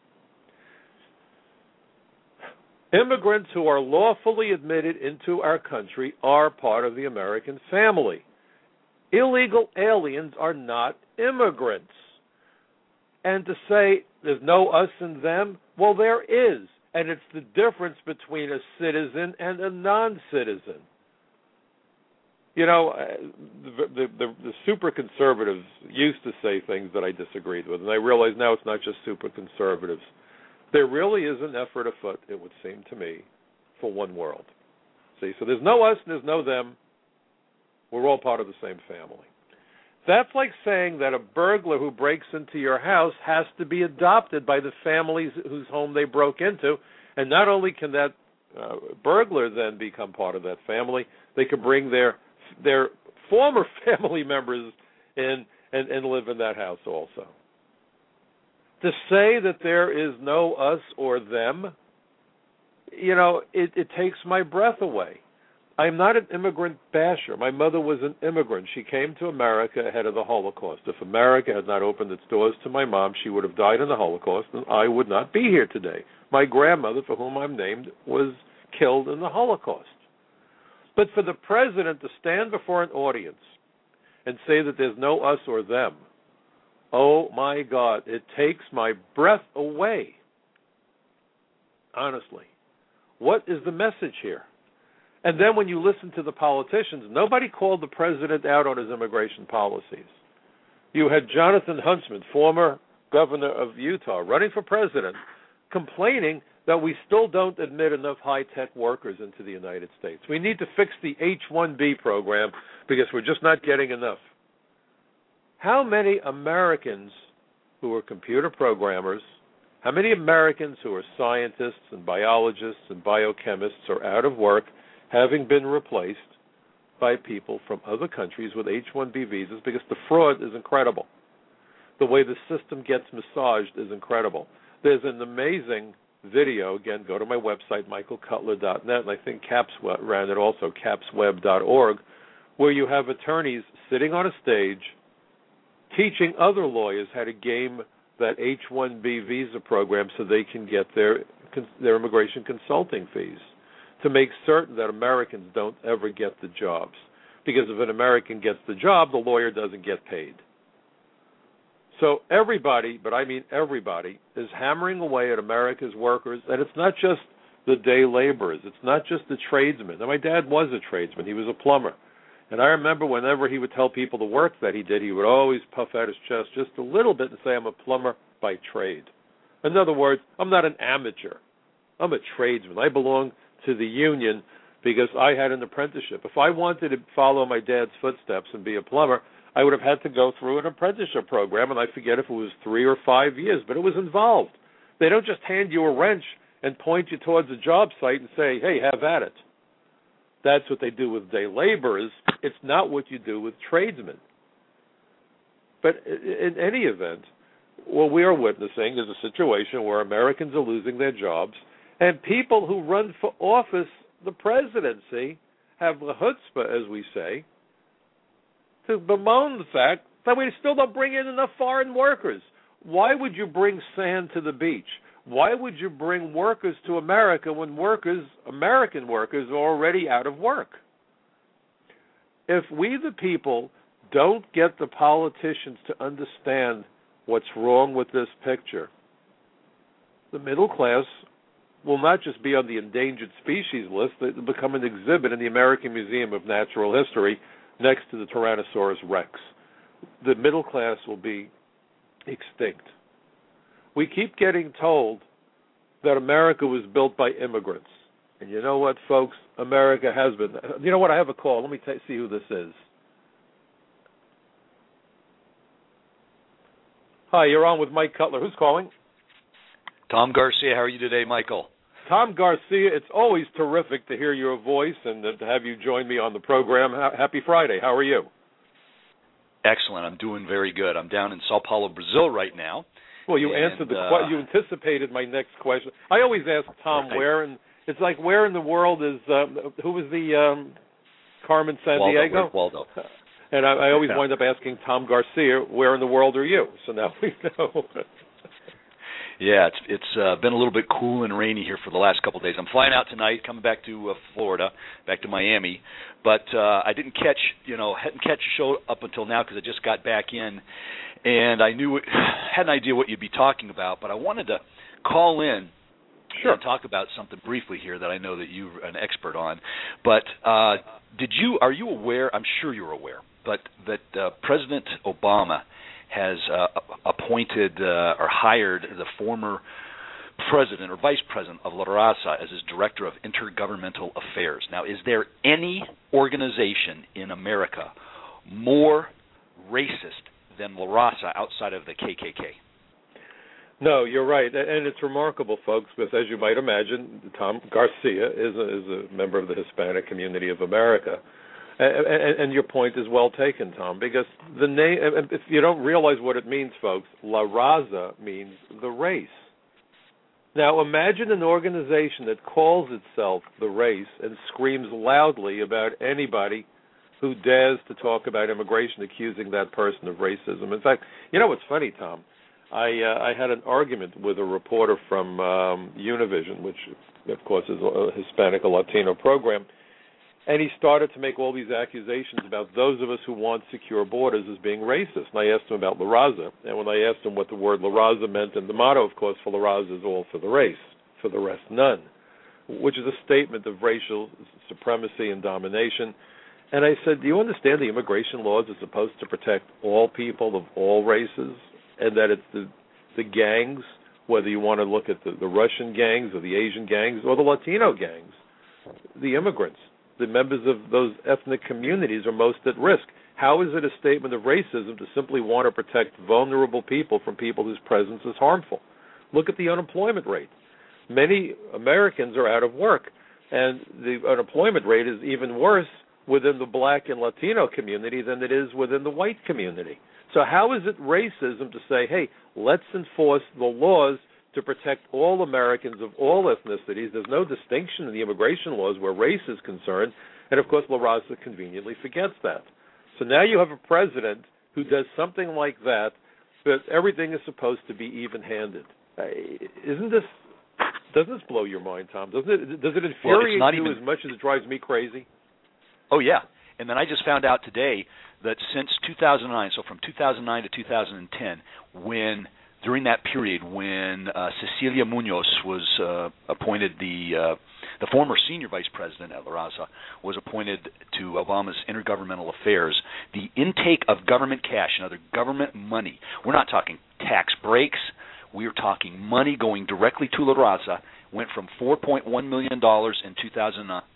Immigrants who are lawfully admitted into our country are part of the American family. Illegal aliens are not immigrants. And to say there's no us and them, well, there is. And it's the difference between a citizen and a non-citizen. You know, the, the, the, the super conservatives used to say things that I disagreed with, and I realize now it's not just super conservatives. There really is an effort afoot, it would seem to me, for one world. See, so there's no us and there's no them. We're all part of the same family. That's like saying that a burglar who breaks into your house has to be adopted by the families whose home they broke into, and not only can that uh, burglar then become part of that family, they could bring their their former family members in and, and live in that house also. To say that there is no us or them, you know, it, it takes my breath away. I'm not an immigrant basher. My mother was an immigrant. She came to America ahead of the Holocaust. If America had not opened its doors to my mom, she would have died in the Holocaust, and I would not be here today. My grandmother, for whom I'm named, was killed in the Holocaust. But for the president to stand before an audience and say that there's no us or them, oh, my God, it takes my breath away. Honestly. What is the message here? And then when you listen to the politicians, nobody called the president out on his immigration policies. You had Jonathan Huntsman, former governor of Utah, running for president, complaining that we still don't admit enough high-tech workers into the United States. We need to fix the H one B program because we're just not getting enough. How many Americans who are computer programmers, how many Americans who are scientists and biologists and biochemists are out of work, having been replaced by people from other countries with H one B visas, because the fraud is incredible. The way the system gets massaged is incredible. There's an amazing video. Again, go to my website, michael cutler dot net, and I think Caps ran it also, caps web dot org, where you have attorneys sitting on a stage teaching other lawyers how to game that H one B visa program so they can get their their immigration consulting fees, to make certain that Americans don't ever get the jobs. Because if an American gets the job, the lawyer doesn't get paid. So everybody, but I mean everybody, is hammering away at America's workers, and it's not just the day laborers. It's not just the tradesmen. Now, my dad was a tradesman. He was a plumber. And I remember whenever he would tell people the work that he did, he would always puff out his chest just a little bit and say, I'm a plumber by trade. In other words, I'm not an amateur. I'm a tradesman. I belong to the union because I had an apprenticeship. If I wanted to follow my dad's footsteps and be a plumber, I would have had to go through an apprenticeship program, and I forget if it was three or five years, but it was involved. They don't just hand you a wrench and point you towards a job site and say, hey, have at it. That's what they do with day laborers. It's not what you do with tradesmen. But in any event, what we are witnessing is a situation where Americans are losing their jobs, and people who run for office, the presidency, have the chutzpah, as we say, to bemoan the fact that we still don't bring in enough foreign workers. Why would you bring sand to the beach? Why would you bring workers to America when workers, American workers, are already out of work? If we, the people, don't get the politicians to understand what's wrong with this picture, the middle class will not just be on the endangered species list, it will become an exhibit in the American Museum of Natural History next to the Tyrannosaurus Rex. The middle class will be extinct. We keep getting told that America was built by immigrants. And you know what, folks? America has been. You know what? I have a call. Let me t- see who this is. Hi, you're on with Mike Cutler. Who's calling? Tom Garcia. How are you today, Michael? Tom Garcia, it's always terrific to hear your voice and to have you join me on the program. Happy Friday. How are you? Excellent. I'm doing very good. I'm down in Sao Paulo, Brazil right now. Well, you and, answered the uh, question. You anticipated my next question. I always ask Tom right. where, and it's like where in the world is um, who was the um, Carmen San Waldo, Diego? Waldo. And I, I always yeah. wind up asking Tom Garcia, where in the world are you? So now we know. Yeah, it's it's uh, been a little bit cool and rainy here for the last couple of days. I'm flying out tonight, coming back to uh, Florida, back to Miami, but uh, I didn't catch, you know, hadn't catch a show up until now because I just got back in, and I knew had an idea what you'd be talking about, but I wanted to call in sure. and talk about something briefly here that I know that you're an expert on. But uh, did you are you aware? I'm sure you're aware, but that uh, President Obama has uh, appointed uh, or hired the former president or vice president of La Raza as his director of intergovernmental affairs. Now, is there any organization in America more racist than La Raza outside of the K K K? No, you're right, and it's remarkable, folks, because as you might imagine, Tom Garcia is a, is a member of the Hispanic community of America. And, and, and your point is well taken, Tom, because the name, if you don't realize what it means, folks, La Raza means the race. Now, imagine an organization that calls itself the race and screams loudly about anybody who dares to talk about immigration, accusing that person of racism. In fact, you know what's funny, Tom? I uh, I had an argument with a reporter from um, Univision, which, of course, is a Hispanic or Latino program, and he started to make all these accusations about those of us who want secure borders as being racist. And I asked him about La Raza, and when I asked him what the word La Raza meant, and the motto, of course, for La Raza is all for the race, for the rest none, which is a statement of racial supremacy and domination. And I said, do you understand the immigration laws are supposed to protect all people of all races, and that it's the, the gangs, whether you want to look at the, the Russian gangs or the Asian gangs or the Latino gangs, the immigrants, the members of those ethnic communities are most at risk. How is it a statement of racism to simply want to protect vulnerable people from people whose presence is harmful? Look at the unemployment rate. Many Americans are out of work, and the unemployment rate is even worse within the black and Latino community than it is within the white community. So how is it racism to say, hey, let's enforce the laws to protect all Americans of all ethnicities? There's no distinction in the immigration laws where race is concerned, and of course La Raza conveniently forgets that. So now you have a president who does something like that, but everything is supposed to be even-handed. Uh, isn't this, doesn't this blow your mind, Tom? Doesn't it, does it infuriate well, you even... as much as it drives me crazy? Oh, yeah. And then I just found out today that since two thousand nine, so from two thousand nine to two thousand ten, when during that period when uh, Cecilia Munoz was uh, appointed, the uh, the former senior vice president at La Raza was appointed to Obama's intergovernmental affairs, the intake of government cash and other government money, we're not talking tax breaks, we're talking money going directly to La Raza, went from four point one million dollars in two thousand nine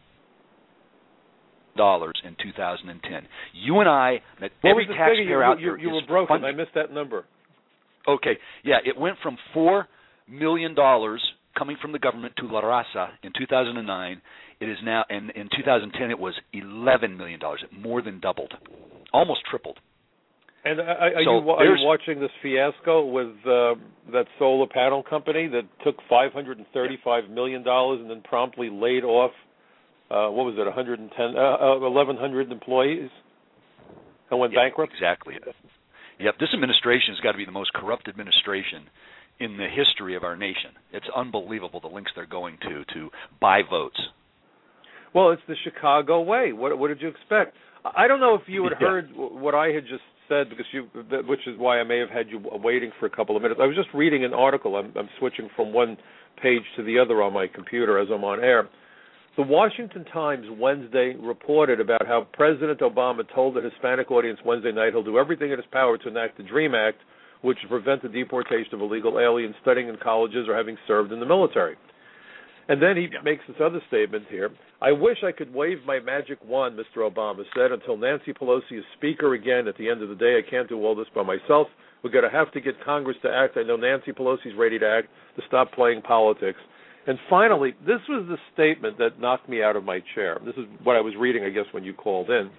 dollars in two thousand ten. You and I, that every taxpayer you, out you, there you is were broken. funding. I missed that number. Okay, yeah, it went from four million dollars coming from the government to La Raza in two thousand nine. It is now, and in two thousand ten, it was eleven million dollars. It more than doubled, almost tripled. And are, are, so you, are you watching this fiasco with uh, that solar panel company that took five hundred thirty-five million dollars and then promptly laid off, uh, what was it, one hundred ten, uh, eleven hundred employees and went yeah, bankrupt? Exactly. Yep, this administration has got to be the most corrupt administration in the history of our nation. It's unbelievable the lengths they're going to to buy votes. Well, it's the Chicago way. What, what did you expect? I don't know if you had yeah. heard what I had just said, because you, which is why I may have had you waiting for a couple of minutes. I was just reading an article. I'm, I'm switching from one page to the other on my computer as I'm on air. The Washington Times Wednesday reported about how President Obama told the Hispanic audience Wednesday night he'll do everything in his power to enact the DREAM Act, which would prevent the deportation of illegal aliens studying in colleges or having served in the military. And then he yeah. makes this other statement here. I wish I could wave my magic wand, Mister Obama said, until Nancy Pelosi is Speaker again. At the end of the day, I can't do all this by myself. We're going to have to get Congress to act. I know Nancy Pelosi's ready to act, to stop playing politics. And finally, this was the statement that knocked me out of my chair. This is what I was reading, I guess, when you called in.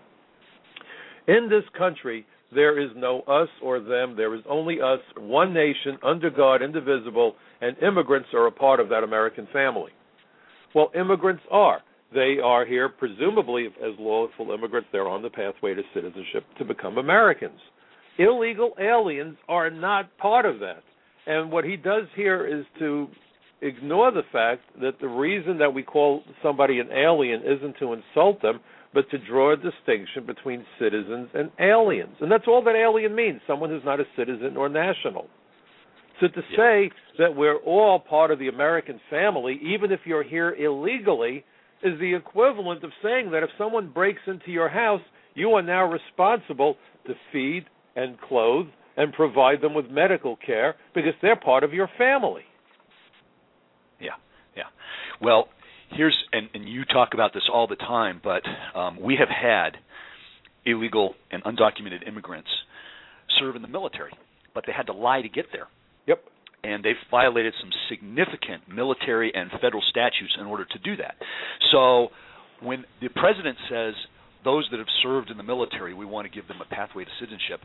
In this country, there is no us or them. There is only us, one nation, under God, indivisible, and immigrants are a part of that American family. Well, immigrants are. They are here, presumably, as lawful immigrants. They're on the pathway to citizenship to become Americans. Illegal aliens are not part of that. And what he does here is to ignore the fact that the reason that we call somebody an alien isn't to insult them, but to draw a distinction between citizens and aliens. And that's all that alien means, someone who's not a citizen or national. So to yeah. say that we're all part of the American family, even if you're here illegally, is the equivalent of saying that if someone breaks into your house, you are now responsible to feed and clothe and provide them with medical care because they're part of your family. Yeah, yeah. Well, here's, and, and you talk about this all the time, but um, we have had illegal and undocumented immigrants serve in the military, but they had to lie to get there. Yep. And they've violated some significant military and federal statutes in order to do that. So when the president says those that have served in the military, we want to give them a pathway to citizenship,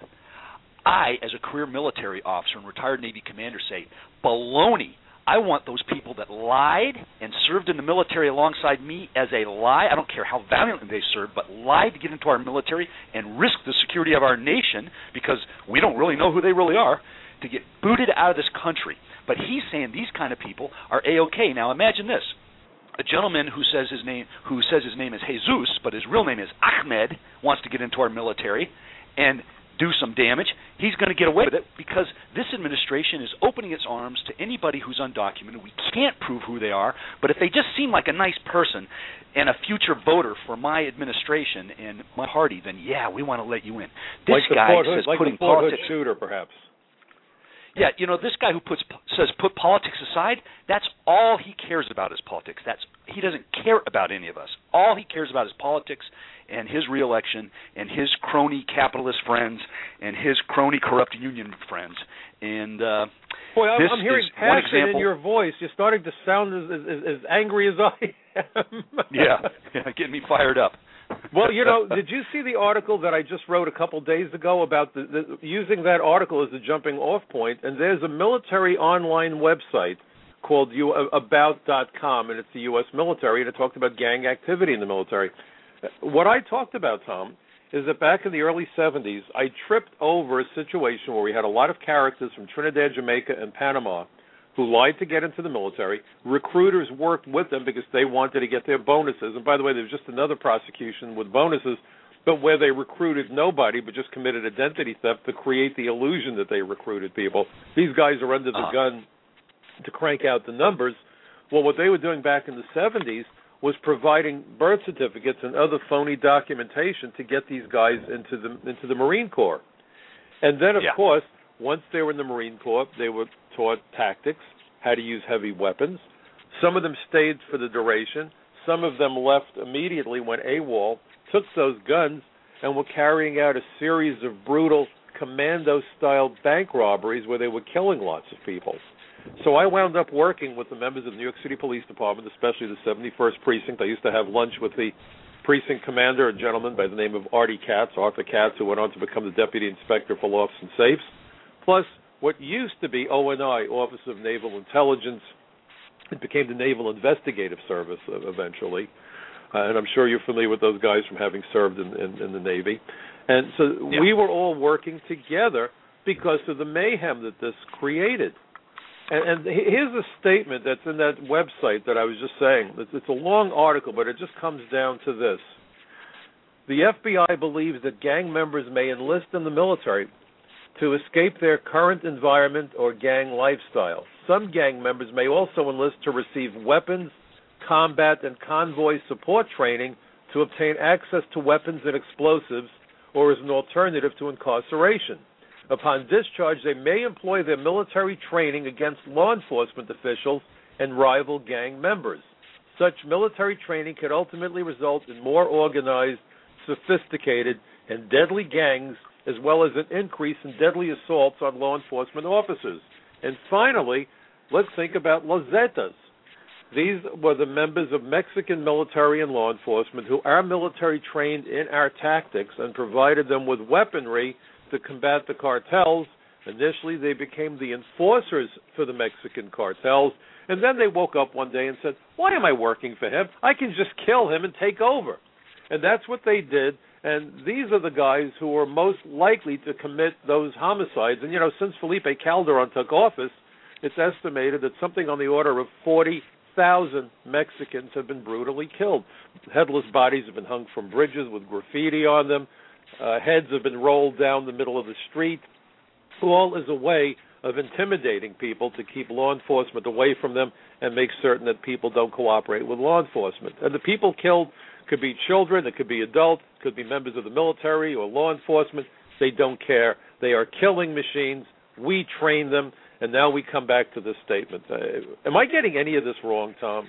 I, as a career military officer and retired Navy commander, say, baloney. I want those people that lied and served in the military alongside me as a lie. I don't care how valiantly they served, but lied to get into our military and risk the security of our nation because we don't really know who they really are, to get booted out of this country. But he's saying these kind of people are A-OK. Now imagine this. A gentleman who says his name who says his name is Jesus, but his real name is Ahmed, wants to get into our military and do some damage. He's going to get away with it because this administration is opening its arms to anybody who's undocumented. We can't prove who they are, but if they just seem like a nice person and a future voter for my administration and my party, then yeah, we want to let you in. This like guy Fort says Hood, like putting the Fort politics Hood shooter, perhaps. Yeah, you know, this guy who puts says put politics aside, that's all he cares about is politics. That's he doesn't care about any of us. All he cares about is politics and his reelection and his crony capitalist friends and his crony corrupt union friends. And uh, boy, I'm, this I'm hearing is one passion example. in your voice. You're starting to sound as, as, as angry as I am. yeah, yeah, getting me fired up. Well, you know, did you see the article that I just wrote a couple days ago about the, the, using that article as a jumping off point? And there's a military online website called U, about dot com, and it's the U S military, and it talked about gang activity in the military. What I talked about, Tom, is that back in the early seventies, I tripped over a situation where we had a lot of characters from Trinidad, Jamaica, and Panama who lied to get into the military. Recruiters worked with them because they wanted to get their bonuses. And by the way, there was just another prosecution with bonuses, but where they recruited nobody but just committed identity theft to create the illusion that they recruited people. These guys are under the uh-huh. gun to crank out the numbers. Well, what they were doing back in the seventies was providing birth certificates and other phony documentation to get these guys into the into the Marine Corps. And then, of yeah. course, once they were in the Marine Corps, they were taught tactics, how to use heavy weapons. Some of them stayed for the duration. Some of them left immediately, went AWOL, took those guns, and were carrying out a series of brutal commando-style bank robberies where they were killing lots of people. So I wound up working with the members of the New York City Police Department, especially the seventy-first Precinct. I used to have lunch with the precinct commander, a gentleman by the name of Artie Katz, Arthur Katz, who went on to become the Deputy Inspector for Lofts and Safes, plus what used to be O N I, Office of Naval Intelligence. It became the Naval Investigative Service eventually, uh, and I'm sure you're familiar with those guys from having served in, in, in the Navy. And so yeah. we were all working together because of the mayhem that this created. And, and here's a statement that's in that website that I was just saying. It's, it's a long article, but it just comes down to this. The F B I believes that gang members may enlist in the military to escape their current environment or gang lifestyle. Some gang members may also enlist to receive weapons, combat, and convoy support training to obtain access to weapons and explosives or as an alternative to incarceration. Upon discharge, they may employ their military training against law enforcement officials and rival gang members. Such military training could ultimately result in more organized, sophisticated, and deadly gangs, as well as an increase in deadly assaults on law enforcement officers. And finally, let's think about Los Zetas. These were the members of Mexican military and law enforcement who our military trained in our tactics and provided them with weaponry to combat the cartels. Initially, they became the enforcers for the Mexican cartels, and then they woke up one day and said, why am I working for him? I can just kill him and take over. And that's what they did. And these are the guys who are most likely to commit those homicides. And, you know, since Felipe Calderon took office, it's estimated that something on the order of forty thousand Mexicans have been brutally killed. Headless bodies have been hung from bridges with graffiti on them. Uh, heads have been rolled down the middle of the street, all as a way of intimidating people to keep law enforcement away from them and make certain that people don't cooperate with law enforcement. And the people killed could be children, it could be adults, it could be members of the military or law enforcement. They don't care. They are killing machines. We train them, and now we come back to this statement. Uh, am I getting any of this wrong, Tom?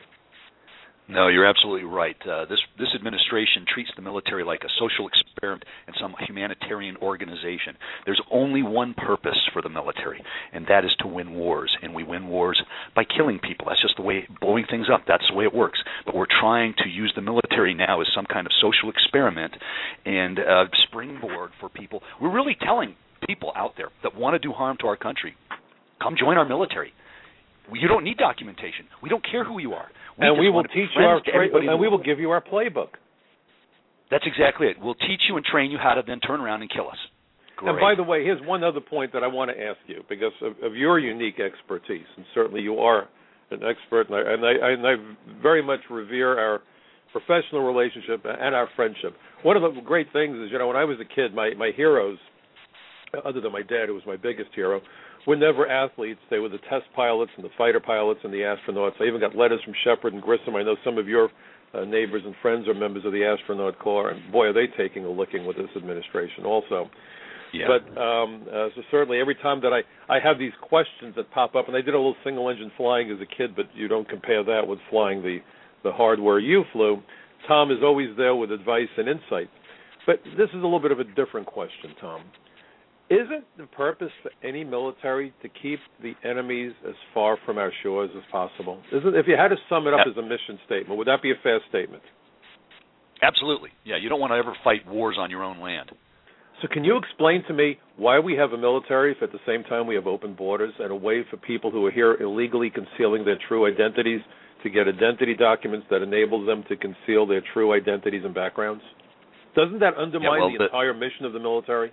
No, you're absolutely right. Uh, this this administration treats the military like a social experiment and some humanitarian organization. There's only one purpose for the military, and that is to win wars. And we win wars by killing people. That's just the way, blowing things up. That's the way it works. But we're trying to use the military now as some kind of social experiment and uh, springboard for people. We're really telling people out there that want to do harm to our country, come join our military. You don't need documentation. We don't care who you are. We and we will teach you our tra- and we will give you our playbook. That's exactly it. We'll teach you and train you how to then turn around and kill us. Great. And by the way, here's one other point that I want to ask you because of, of your unique expertise, and certainly you are an expert, and I, and I, and I very much revere our professional relationship and our friendship. One of the great things is, you know, when I was a kid, my, my heroes, other than my dad, who was my biggest hero, were never athletes. They were the test pilots and the fighter pilots and the astronauts. I even got letters from Shepard and Grissom. I know some of your uh, neighbors and friends are members of the astronaut corps, and boy, are they taking a licking with this administration also. Yeah. But um, uh, so certainly every time that I, I have these questions that pop up, and I did a little single-engine flying as a kid, but you don't compare that with flying the, the hardware you flew, Tom is always there with advice and insight. But this is a little bit of a different question, Tom. Isn't the purpose for any military to keep the enemies as far from our shores as possible? Isn't, if you had to sum it up as a mission statement, would that be a fair statement? Absolutely. Yeah, you don't want to ever fight wars on your own land. So can you explain to me why we have a military if at the same time we have open borders and a way for people who are here illegally concealing their true identities to get identity documents that enable them to conceal their true identities and backgrounds? Doesn't that undermine yeah, well, the, the entire mission of the military?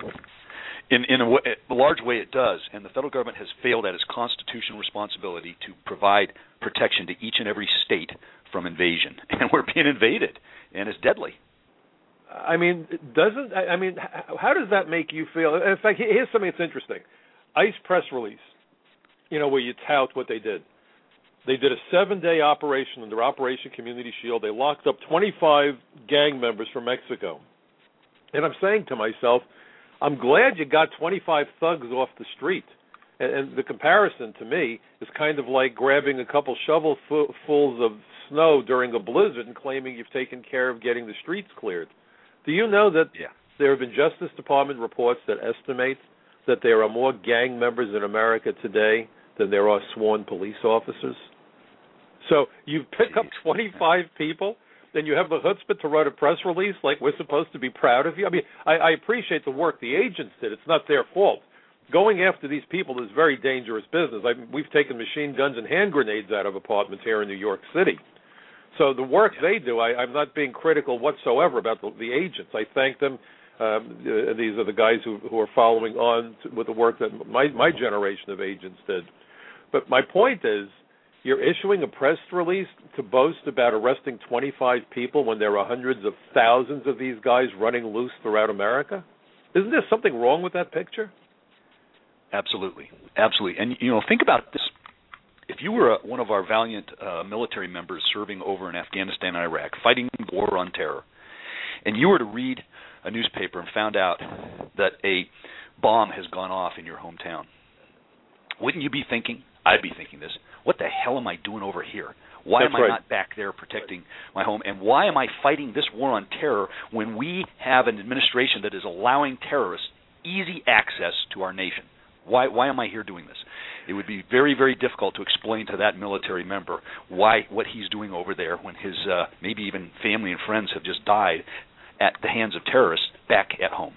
In, in a, way, a large way it does, and the federal government has failed at its constitutional responsibility to provide protection to each and every state from invasion. And we're being invaded, and it's deadly. I mean, doesn't, I mean, how does that make you feel? In fact, here's something that's interesting. ICE press release, you know, where you tout what they did. They did a seven-day operation under Operation Community Shield. They locked up twenty-five gang members from Mexico. And I'm saying to myself, I'm glad you got twenty-five thugs off the street. And, and the comparison to me is kind of like grabbing a couple shovelfuls of snow during a blizzard and claiming you've taken care of getting the streets cleared. Do you know that yeah. there have been Justice Department reports that estimate that there are more gang members in America today than there are sworn police officers? So you pick up twenty-five people, then you have the chutzpah to write a press release like we're supposed to be proud of you? I mean, I, I appreciate the work the agents did. It's not their fault. Going after these people is very dangerous business. I, we've taken machine guns and hand grenades out of apartments here in New York City. So the work yeah. they do, I, I'm not being critical whatsoever about the, the agents. I thank them. Um, uh, these are the guys who, who are following on to, with the work that my, my generation of agents did. But my point is, you're issuing a press release to boast about arresting twenty-five people when there are hundreds of thousands of these guys running loose throughout America? Isn't there something wrong with that picture? Absolutely. Absolutely. And, you know, think about this. If you were a, one of our valiant uh, military members serving over in Afghanistan and Iraq, fighting the war on terror, and you were to read a newspaper and found out that a bomb has gone off in your hometown, wouldn't you be thinking, I'd be thinking this, what the hell am I doing over here? Why That's am I right. not back there protecting my home? And why am I fighting this war on terror when we have an administration that is allowing terrorists easy access to our nation? Why why am I here doing this? It would be very, very difficult to explain to that military member why what he's doing over there when his uh, maybe even family and friends have just died at the hands of terrorists back at home.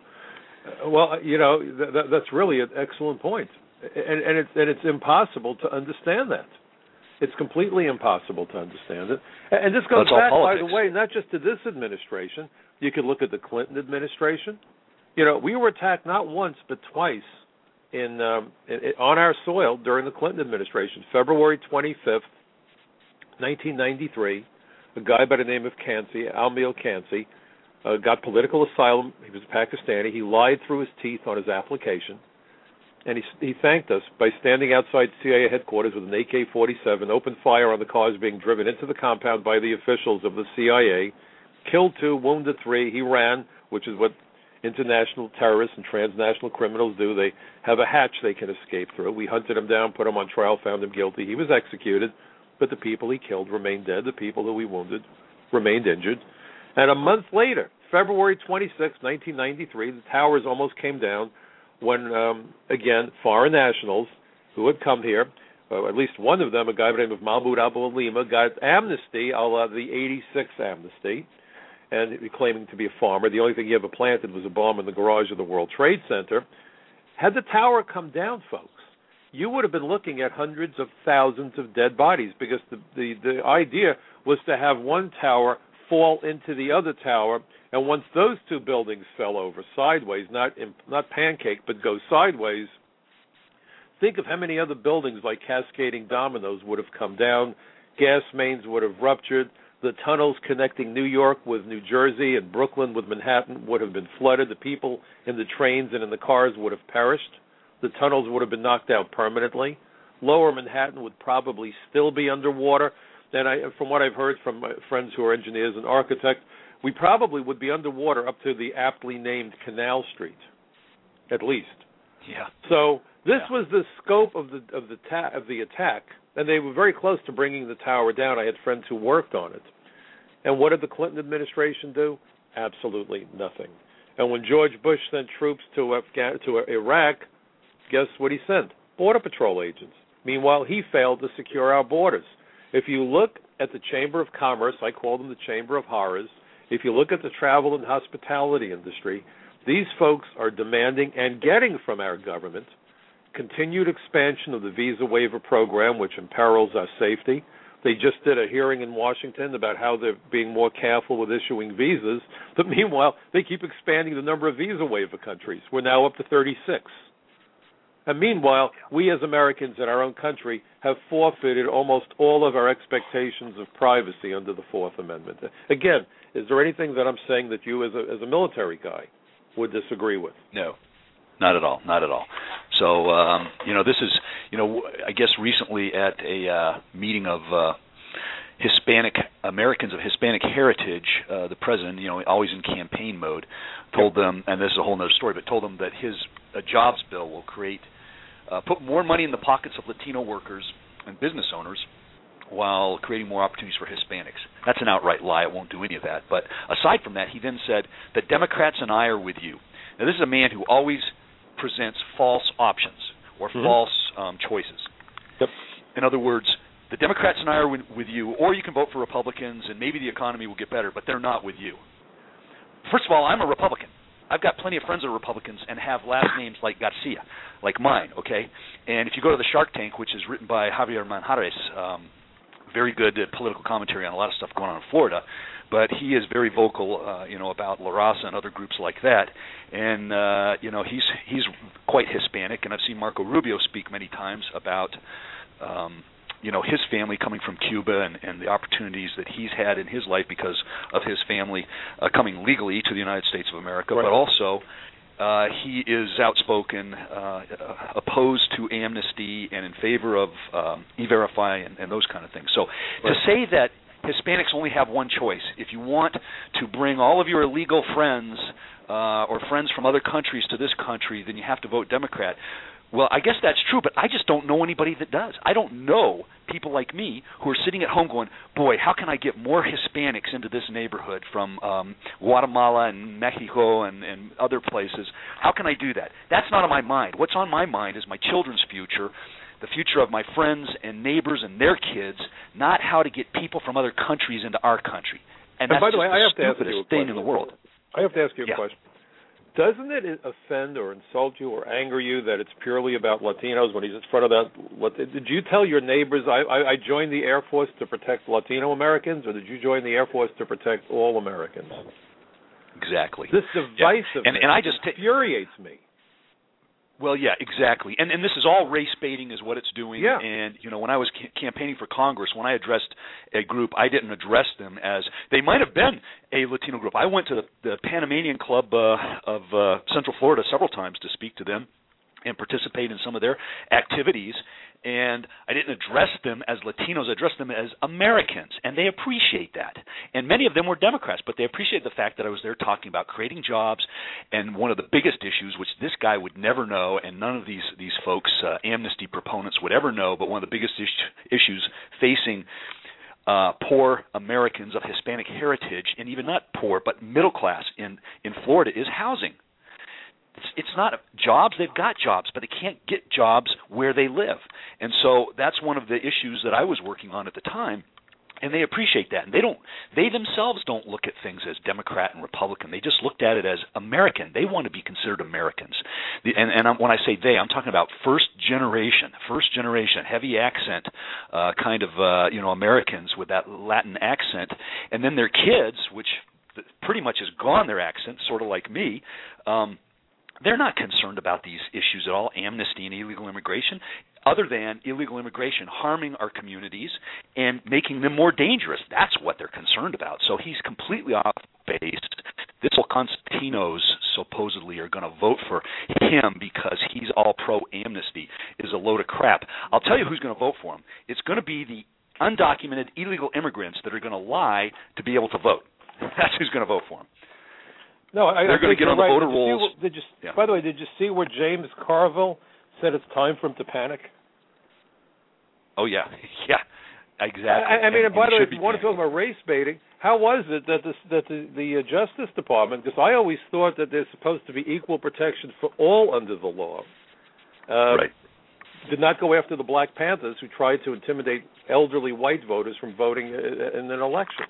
Well, you know, th- th- that's really an excellent point. And, and, it's, and it's impossible to understand that. It's completely impossible to understand it. And this goes back, by the way, not just to this administration. You could look at the Clinton administration. You know, we were attacked not once but twice in, um, in on our soil during the Clinton administration. February twenty-fifth, nineteen ninety-three, a guy by the name of Kansi, Almil Kansi, uh, got political asylum. He was Pakistani. He lied through his teeth on his application. And he, he thanked us by standing outside C I A headquarters with an A K forty-seven, opened fire on the cars being driven into the compound by the officials of the C I A, killed two, wounded three. He ran, which is what international terrorists and transnational criminals do. They have a hatch they can escape through. We hunted him down, put him on trial, found him guilty. He was executed, but the people he killed remained dead. The people who he wounded remained injured. And a month later, February twenty-sixth, nineteen ninety-three, the towers almost came down when, um, again, foreign nationals who had come here, uh, at least one of them, a guy by the name of Mahmoud Abu Lima, got amnesty, a la the eighty-six amnesty, and claiming to be a farmer. The only thing he ever planted was a bomb in the garage of the World Trade Center. Had the tower come down, folks, you would have been looking at hundreds of thousands of dead bodies, because the, the, the idea was to have one tower fall into the other tower, and once those two buildings fell over sideways, not in, not pancake, but go sideways, think of how many other buildings like cascading dominoes would have come down, gas mains would have ruptured, the tunnels connecting New York with New Jersey and Brooklyn with Manhattan would have been flooded, the people in the trains and in the cars would have perished, the tunnels would have been knocked out permanently, lower Manhattan would probably still be underwater. And I, from what I've heard from my friends who are engineers and architects, we probably would be underwater up to the aptly named Canal Street, at least. Yeah. So this yeah. was the scope of the of the ta- of the attack, and they were very close to bringing the tower down. I had friends who worked on it. And what did the Clinton administration do? Absolutely nothing. And when George Bush sent troops to Afghan- to Iraq, guess what he sent? Border Patrol agents. Meanwhile, he failed to secure our borders. If you look at the Chamber of Commerce, I call them the Chamber of Horrors, if you look at the travel and hospitality industry, these folks are demanding and getting from our government continued expansion of the visa waiver program, which imperils our safety. They just did a hearing in Washington about how they're being more careful with issuing visas, but meanwhile, they keep expanding the number of visa waiver countries. We're now up to thirty-six. And meanwhile, we as Americans in our own country have forfeited almost all of our expectations of privacy under the Fourth Amendment. Again, is there anything that I'm saying that you as a, as a military guy would disagree with? No, not at all, not at all. So, um, you know, this is, you know, I guess recently at a uh, meeting of uh, Hispanic Americans of Hispanic heritage, uh, the president, you know, always in campaign mode, told them, and this is a whole other story, but told them that his uh, jobs bill will create, uh, put more money in the pockets of Latino workers and business owners while creating more opportunities for Hispanics. That's an outright lie. It won't do any of that. But aside from that, he then said, the Democrats and I are with you. Now, this is a man who always presents false options or mm-hmm. false um, choices. Yep. In other words, the Democrats and I are with, with you, or you can vote for Republicans and maybe the economy will get better, but they're not with you. First of all, I'm a Republican. I've got plenty of friends that are Republicans and have last names like Garcia, like mine, okay? And if you go to the Shark Tank, which is written by Javier Manjares, um, very good uh, political commentary on a lot of stuff going on in Florida, but he is very vocal, uh, you know, about La Raza and other groups like that. And, uh, you know, he's he's quite Hispanic, and I've seen Marco Rubio speak many times about, um, you know, his family coming from Cuba and, and the opportunities that he's had in his life because of his family uh, coming legally to the United States of America, right. But also uh, he is outspoken, uh, opposed to amnesty and in favor of um, E-Verify and, and those kind of things. So right. to say that Hispanics only have one choice. If you want to bring all of your illegal friends uh, or friends from other countries to this country, then you have to vote Democrat. Well, I guess that's true, but I just don't know anybody that does. I don't know people like me who are sitting at home going, boy, how can I get more Hispanics into this neighborhood from um, Guatemala and Mexico and, and other places? How can I do that? That's not on my mind. What's on my mind is my children's future, the future of my friends and neighbors and their kids, not how to get people from other countries into our country. And, and that's by the just way, the I have to ask stupidest you a thing question. in the world. I have to ask you a yeah. question. Doesn't it offend or insult you or anger you that it's purely about Latinos when he's in front of that? What, did you tell your neighbors, I, I, I joined the Air Force to protect Latino Americans, or did you join the Air Force to protect all Americans? Exactly. This divisiveness yeah. and, and I just t- infuriates me. Well, yeah, exactly. And and this is all race baiting is what it's doing. Yeah. And, you know, when I was ca- campaigning for Congress, when I addressed a group, I didn't address them as they might have been a Latino group. I went to the, the Panamanian Club uh, of uh, Central Florida several times to speak to them. and participate in some of their activities. And I didn't address them as Latinos, I addressed them as Americans, and they appreciate that. And many of them were Democrats, but they appreciate the fact that I was there talking about creating jobs, and one of the biggest issues, which this guy would never know, and none of these, these folks, uh, amnesty proponents, would ever know, but one of the biggest is- issues facing uh, poor Americans of Hispanic heritage, and even not poor, but middle class in, in Florida, is housing. It's, it's not jobs. They've got jobs, but they can't get jobs where they live. And so that's one of the issues that I was working on at the time, and they appreciate that. And they don't. They themselves don't look at things as Democrat and Republican. They just looked at it as American. They want to be considered Americans. The, and and I'm, when I say they, I'm talking about first generation, first generation, heavy accent, uh, kind of uh, you know Americans with that Latin accent, and then their kids, which pretty much has gone their accent, sort of like me. Um, They're not concerned about these issues at all, amnesty and illegal immigration, other than illegal immigration harming our communities and making them more dangerous. That's what they're concerned about. So he's completely off base. This whole Constantinos supposedly are going to vote for him because he's all pro-amnesty is a load of crap. I'll tell you who's going to vote for him. It's going to be the undocumented illegal immigrants that are going to lie to be able to vote. That's who's going to vote for him. No, I, they're I going to get on the right. voter did you rolls. See, did you, yeah. By the way, did you see where James Carville said it's time for him to panic? Oh yeah, yeah, exactly. I, I mean, and, and by and the way, if be you want to panicked. talk about race baiting, how was it that the, that the, the uh, Justice Department? Because I always thought that there's supposed to be equal protection for all under the law. Uh, right. Did not go after the Black Panthers who tried to intimidate elderly white voters from voting in an election.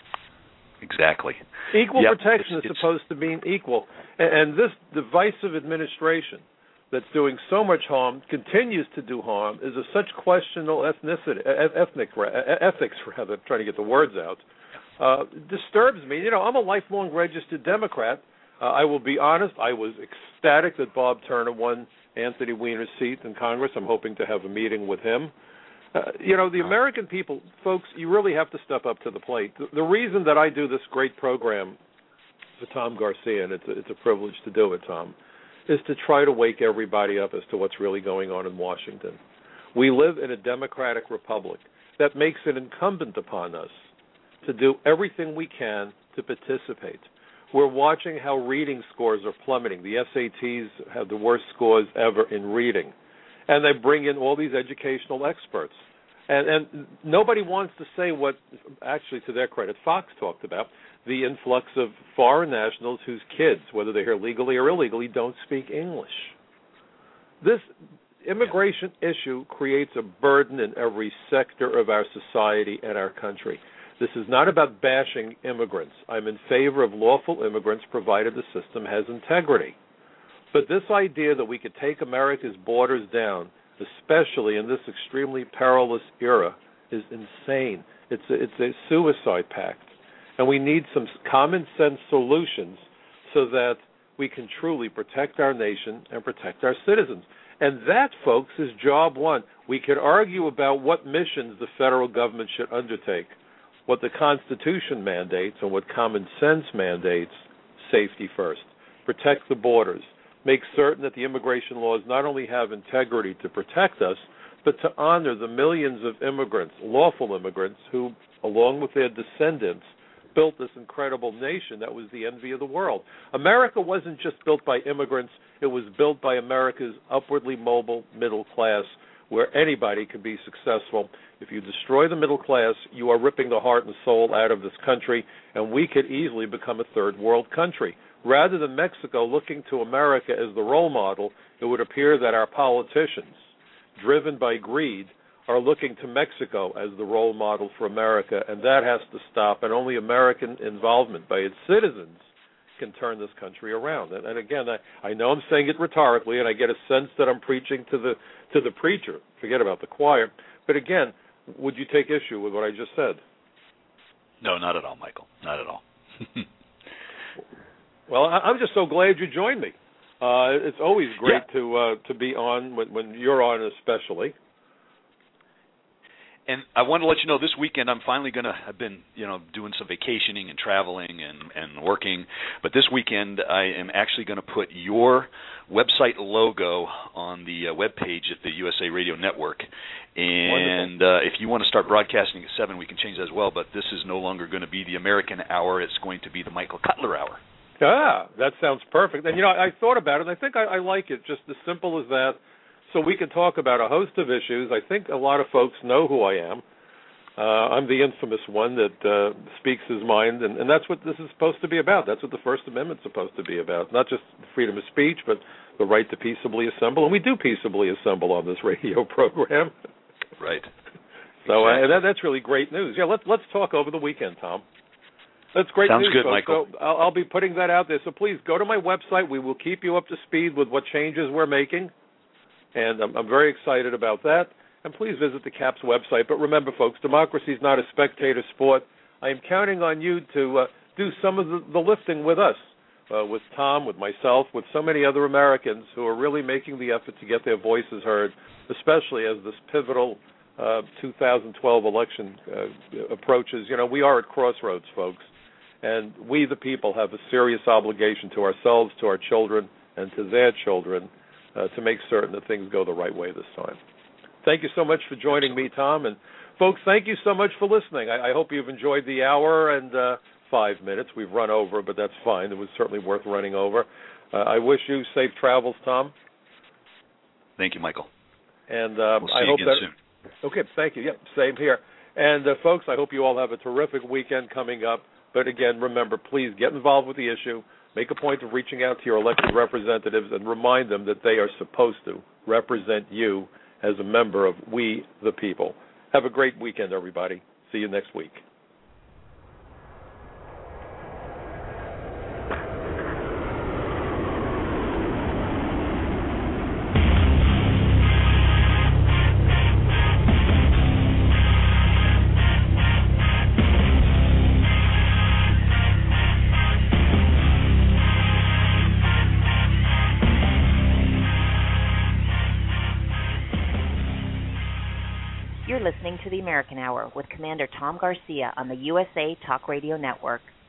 Exactly. Equal yep. protection it's, is it's, supposed to mean equal. And, and this divisive administration that's doing so much harm, continues to do harm, is of such questionable ethnicity, ethnic, ethics, rather, I'm trying to get the words out, uh, disturbs me. You know, I'm a lifelong registered Democrat. Uh, I will be honest, I was ecstatic that Bob Turner won Anthony Weiner's seat in Congress. I'm hoping to have a meeting with him. Uh, you know, the American people, folks, you really have to step up to the plate. The, the reason that I do this great program for Tom Garcia, and it's a, it's a privilege to do it, Tom, is to try to wake everybody up as to what's really going on in Washington. We live in a democratic republic. That makes it incumbent upon us to do everything we can to participate. We're watching how reading scores are plummeting. The S A Ts have the worst scores ever in reading. And they bring in all these educational experts. And, and nobody wants to say what, actually, to their credit, Fox talked about, the influx of foreign nationals whose kids, whether they're here legally or illegally, don't speak English. This immigration issue creates a burden in every sector of our society and our country. This is not about bashing immigrants. I'm in favor of lawful immigrants provided the system has integrity. But this idea that we could take America's borders down, especially in this extremely perilous era, is insane. It's a, it's a suicide pact. And we need some common sense solutions so that we can truly protect our nation and protect our citizens. And that, folks, is job one. We could argue about what missions the federal government should undertake, what the Constitution mandates and what common sense mandates. Safety first. Protect the borders. Make certain that the immigration laws not only have integrity to protect us, but to honor the millions of immigrants, lawful immigrants, who, along with their descendants, built this incredible nation that was the envy of the world. America wasn't just built by immigrants. It was built by America's upwardly mobile middle class, where anybody can be successful. If you destroy the middle class, you are ripping the heart and soul out of this country, and we could easily become a third world country. Rather than Mexico looking to America as the role model, it would appear that our politicians, driven by greed, are looking to Mexico as the role model for America, and that has to stop, and only American involvement by its citizens can turn this country around. And, and again, I, I know I'm saying it rhetorically, and I get a sense that I'm preaching to the to the preacher. Forget about the choir. But again, would you take issue with what I just said? No, not at all, Michael. Not at all. Well, I'm just so glad you joined me. Uh, it's always great yeah. to uh, to be on when, when you're on, especially. And I want to let you know this weekend I'm finally going to have been, you know, doing some vacationing and traveling and, and working. But this weekend I am actually going to put your website logo on the uh, webpage at the U S A Radio Network. And uh, if you want to start broadcasting at seven, we can change that as well. But this is no longer going to be the American Hour. It's going to be the Michael Cutler Hour. Ah, that sounds perfect. And, you know, I, I thought about it, and I think I, I like it, just as simple as that, so we can talk about a host of issues. I think a lot of folks know who I am. Uh, I'm the infamous one that uh, speaks his mind, and, and that's what this is supposed to be about. That's what the First Amendment's supposed to be about, not just freedom of speech, but the right to peaceably assemble. And we do peaceably assemble on this radio program. Right. So exactly. uh, that, that's really great news. Yeah, let's let's talk over the weekend, Tom. That's great Sounds news, good, folks. Michael. So I'll, I'll be putting that out there. So please go to my website. We will keep you up to speed with what changes we're making, and I'm, I'm very excited about that. And please visit the C A P's website. But remember, folks, democracy is not a spectator sport. I am counting on you to uh, do some of the, the lifting with us, uh, with Tom, with myself, with so many other Americans who are really making the effort to get their voices heard, especially as this pivotal uh, two thousand twelve election uh, approaches. You know, we are at crossroads, folks. And we, the people, have a serious obligation to ourselves, to our children, and to their children uh, to make certain that things go the right way this time. Thank you so much for joining me, Tom. And, folks, thank you so much for listening. I, I hope you've enjoyed the hour and uh, five minutes. We've run over, but that's fine. It was certainly worth running over. Uh, I wish you safe travels, Tom. Thank you, Michael. And uh, we'll see I you hope again that. Soon. Okay, thank you. Yep, same here. And, uh, folks, I hope you all have a terrific weekend coming up. But again, remember, please get involved with the issue. Make a point of reaching out to your elected representatives and remind them that they are supposed to represent you as a member of We the People. Have a great weekend, everybody. See you next week. You're listening to the American Hour with Commander Tom Garcia on the U S A Talk Radio Network.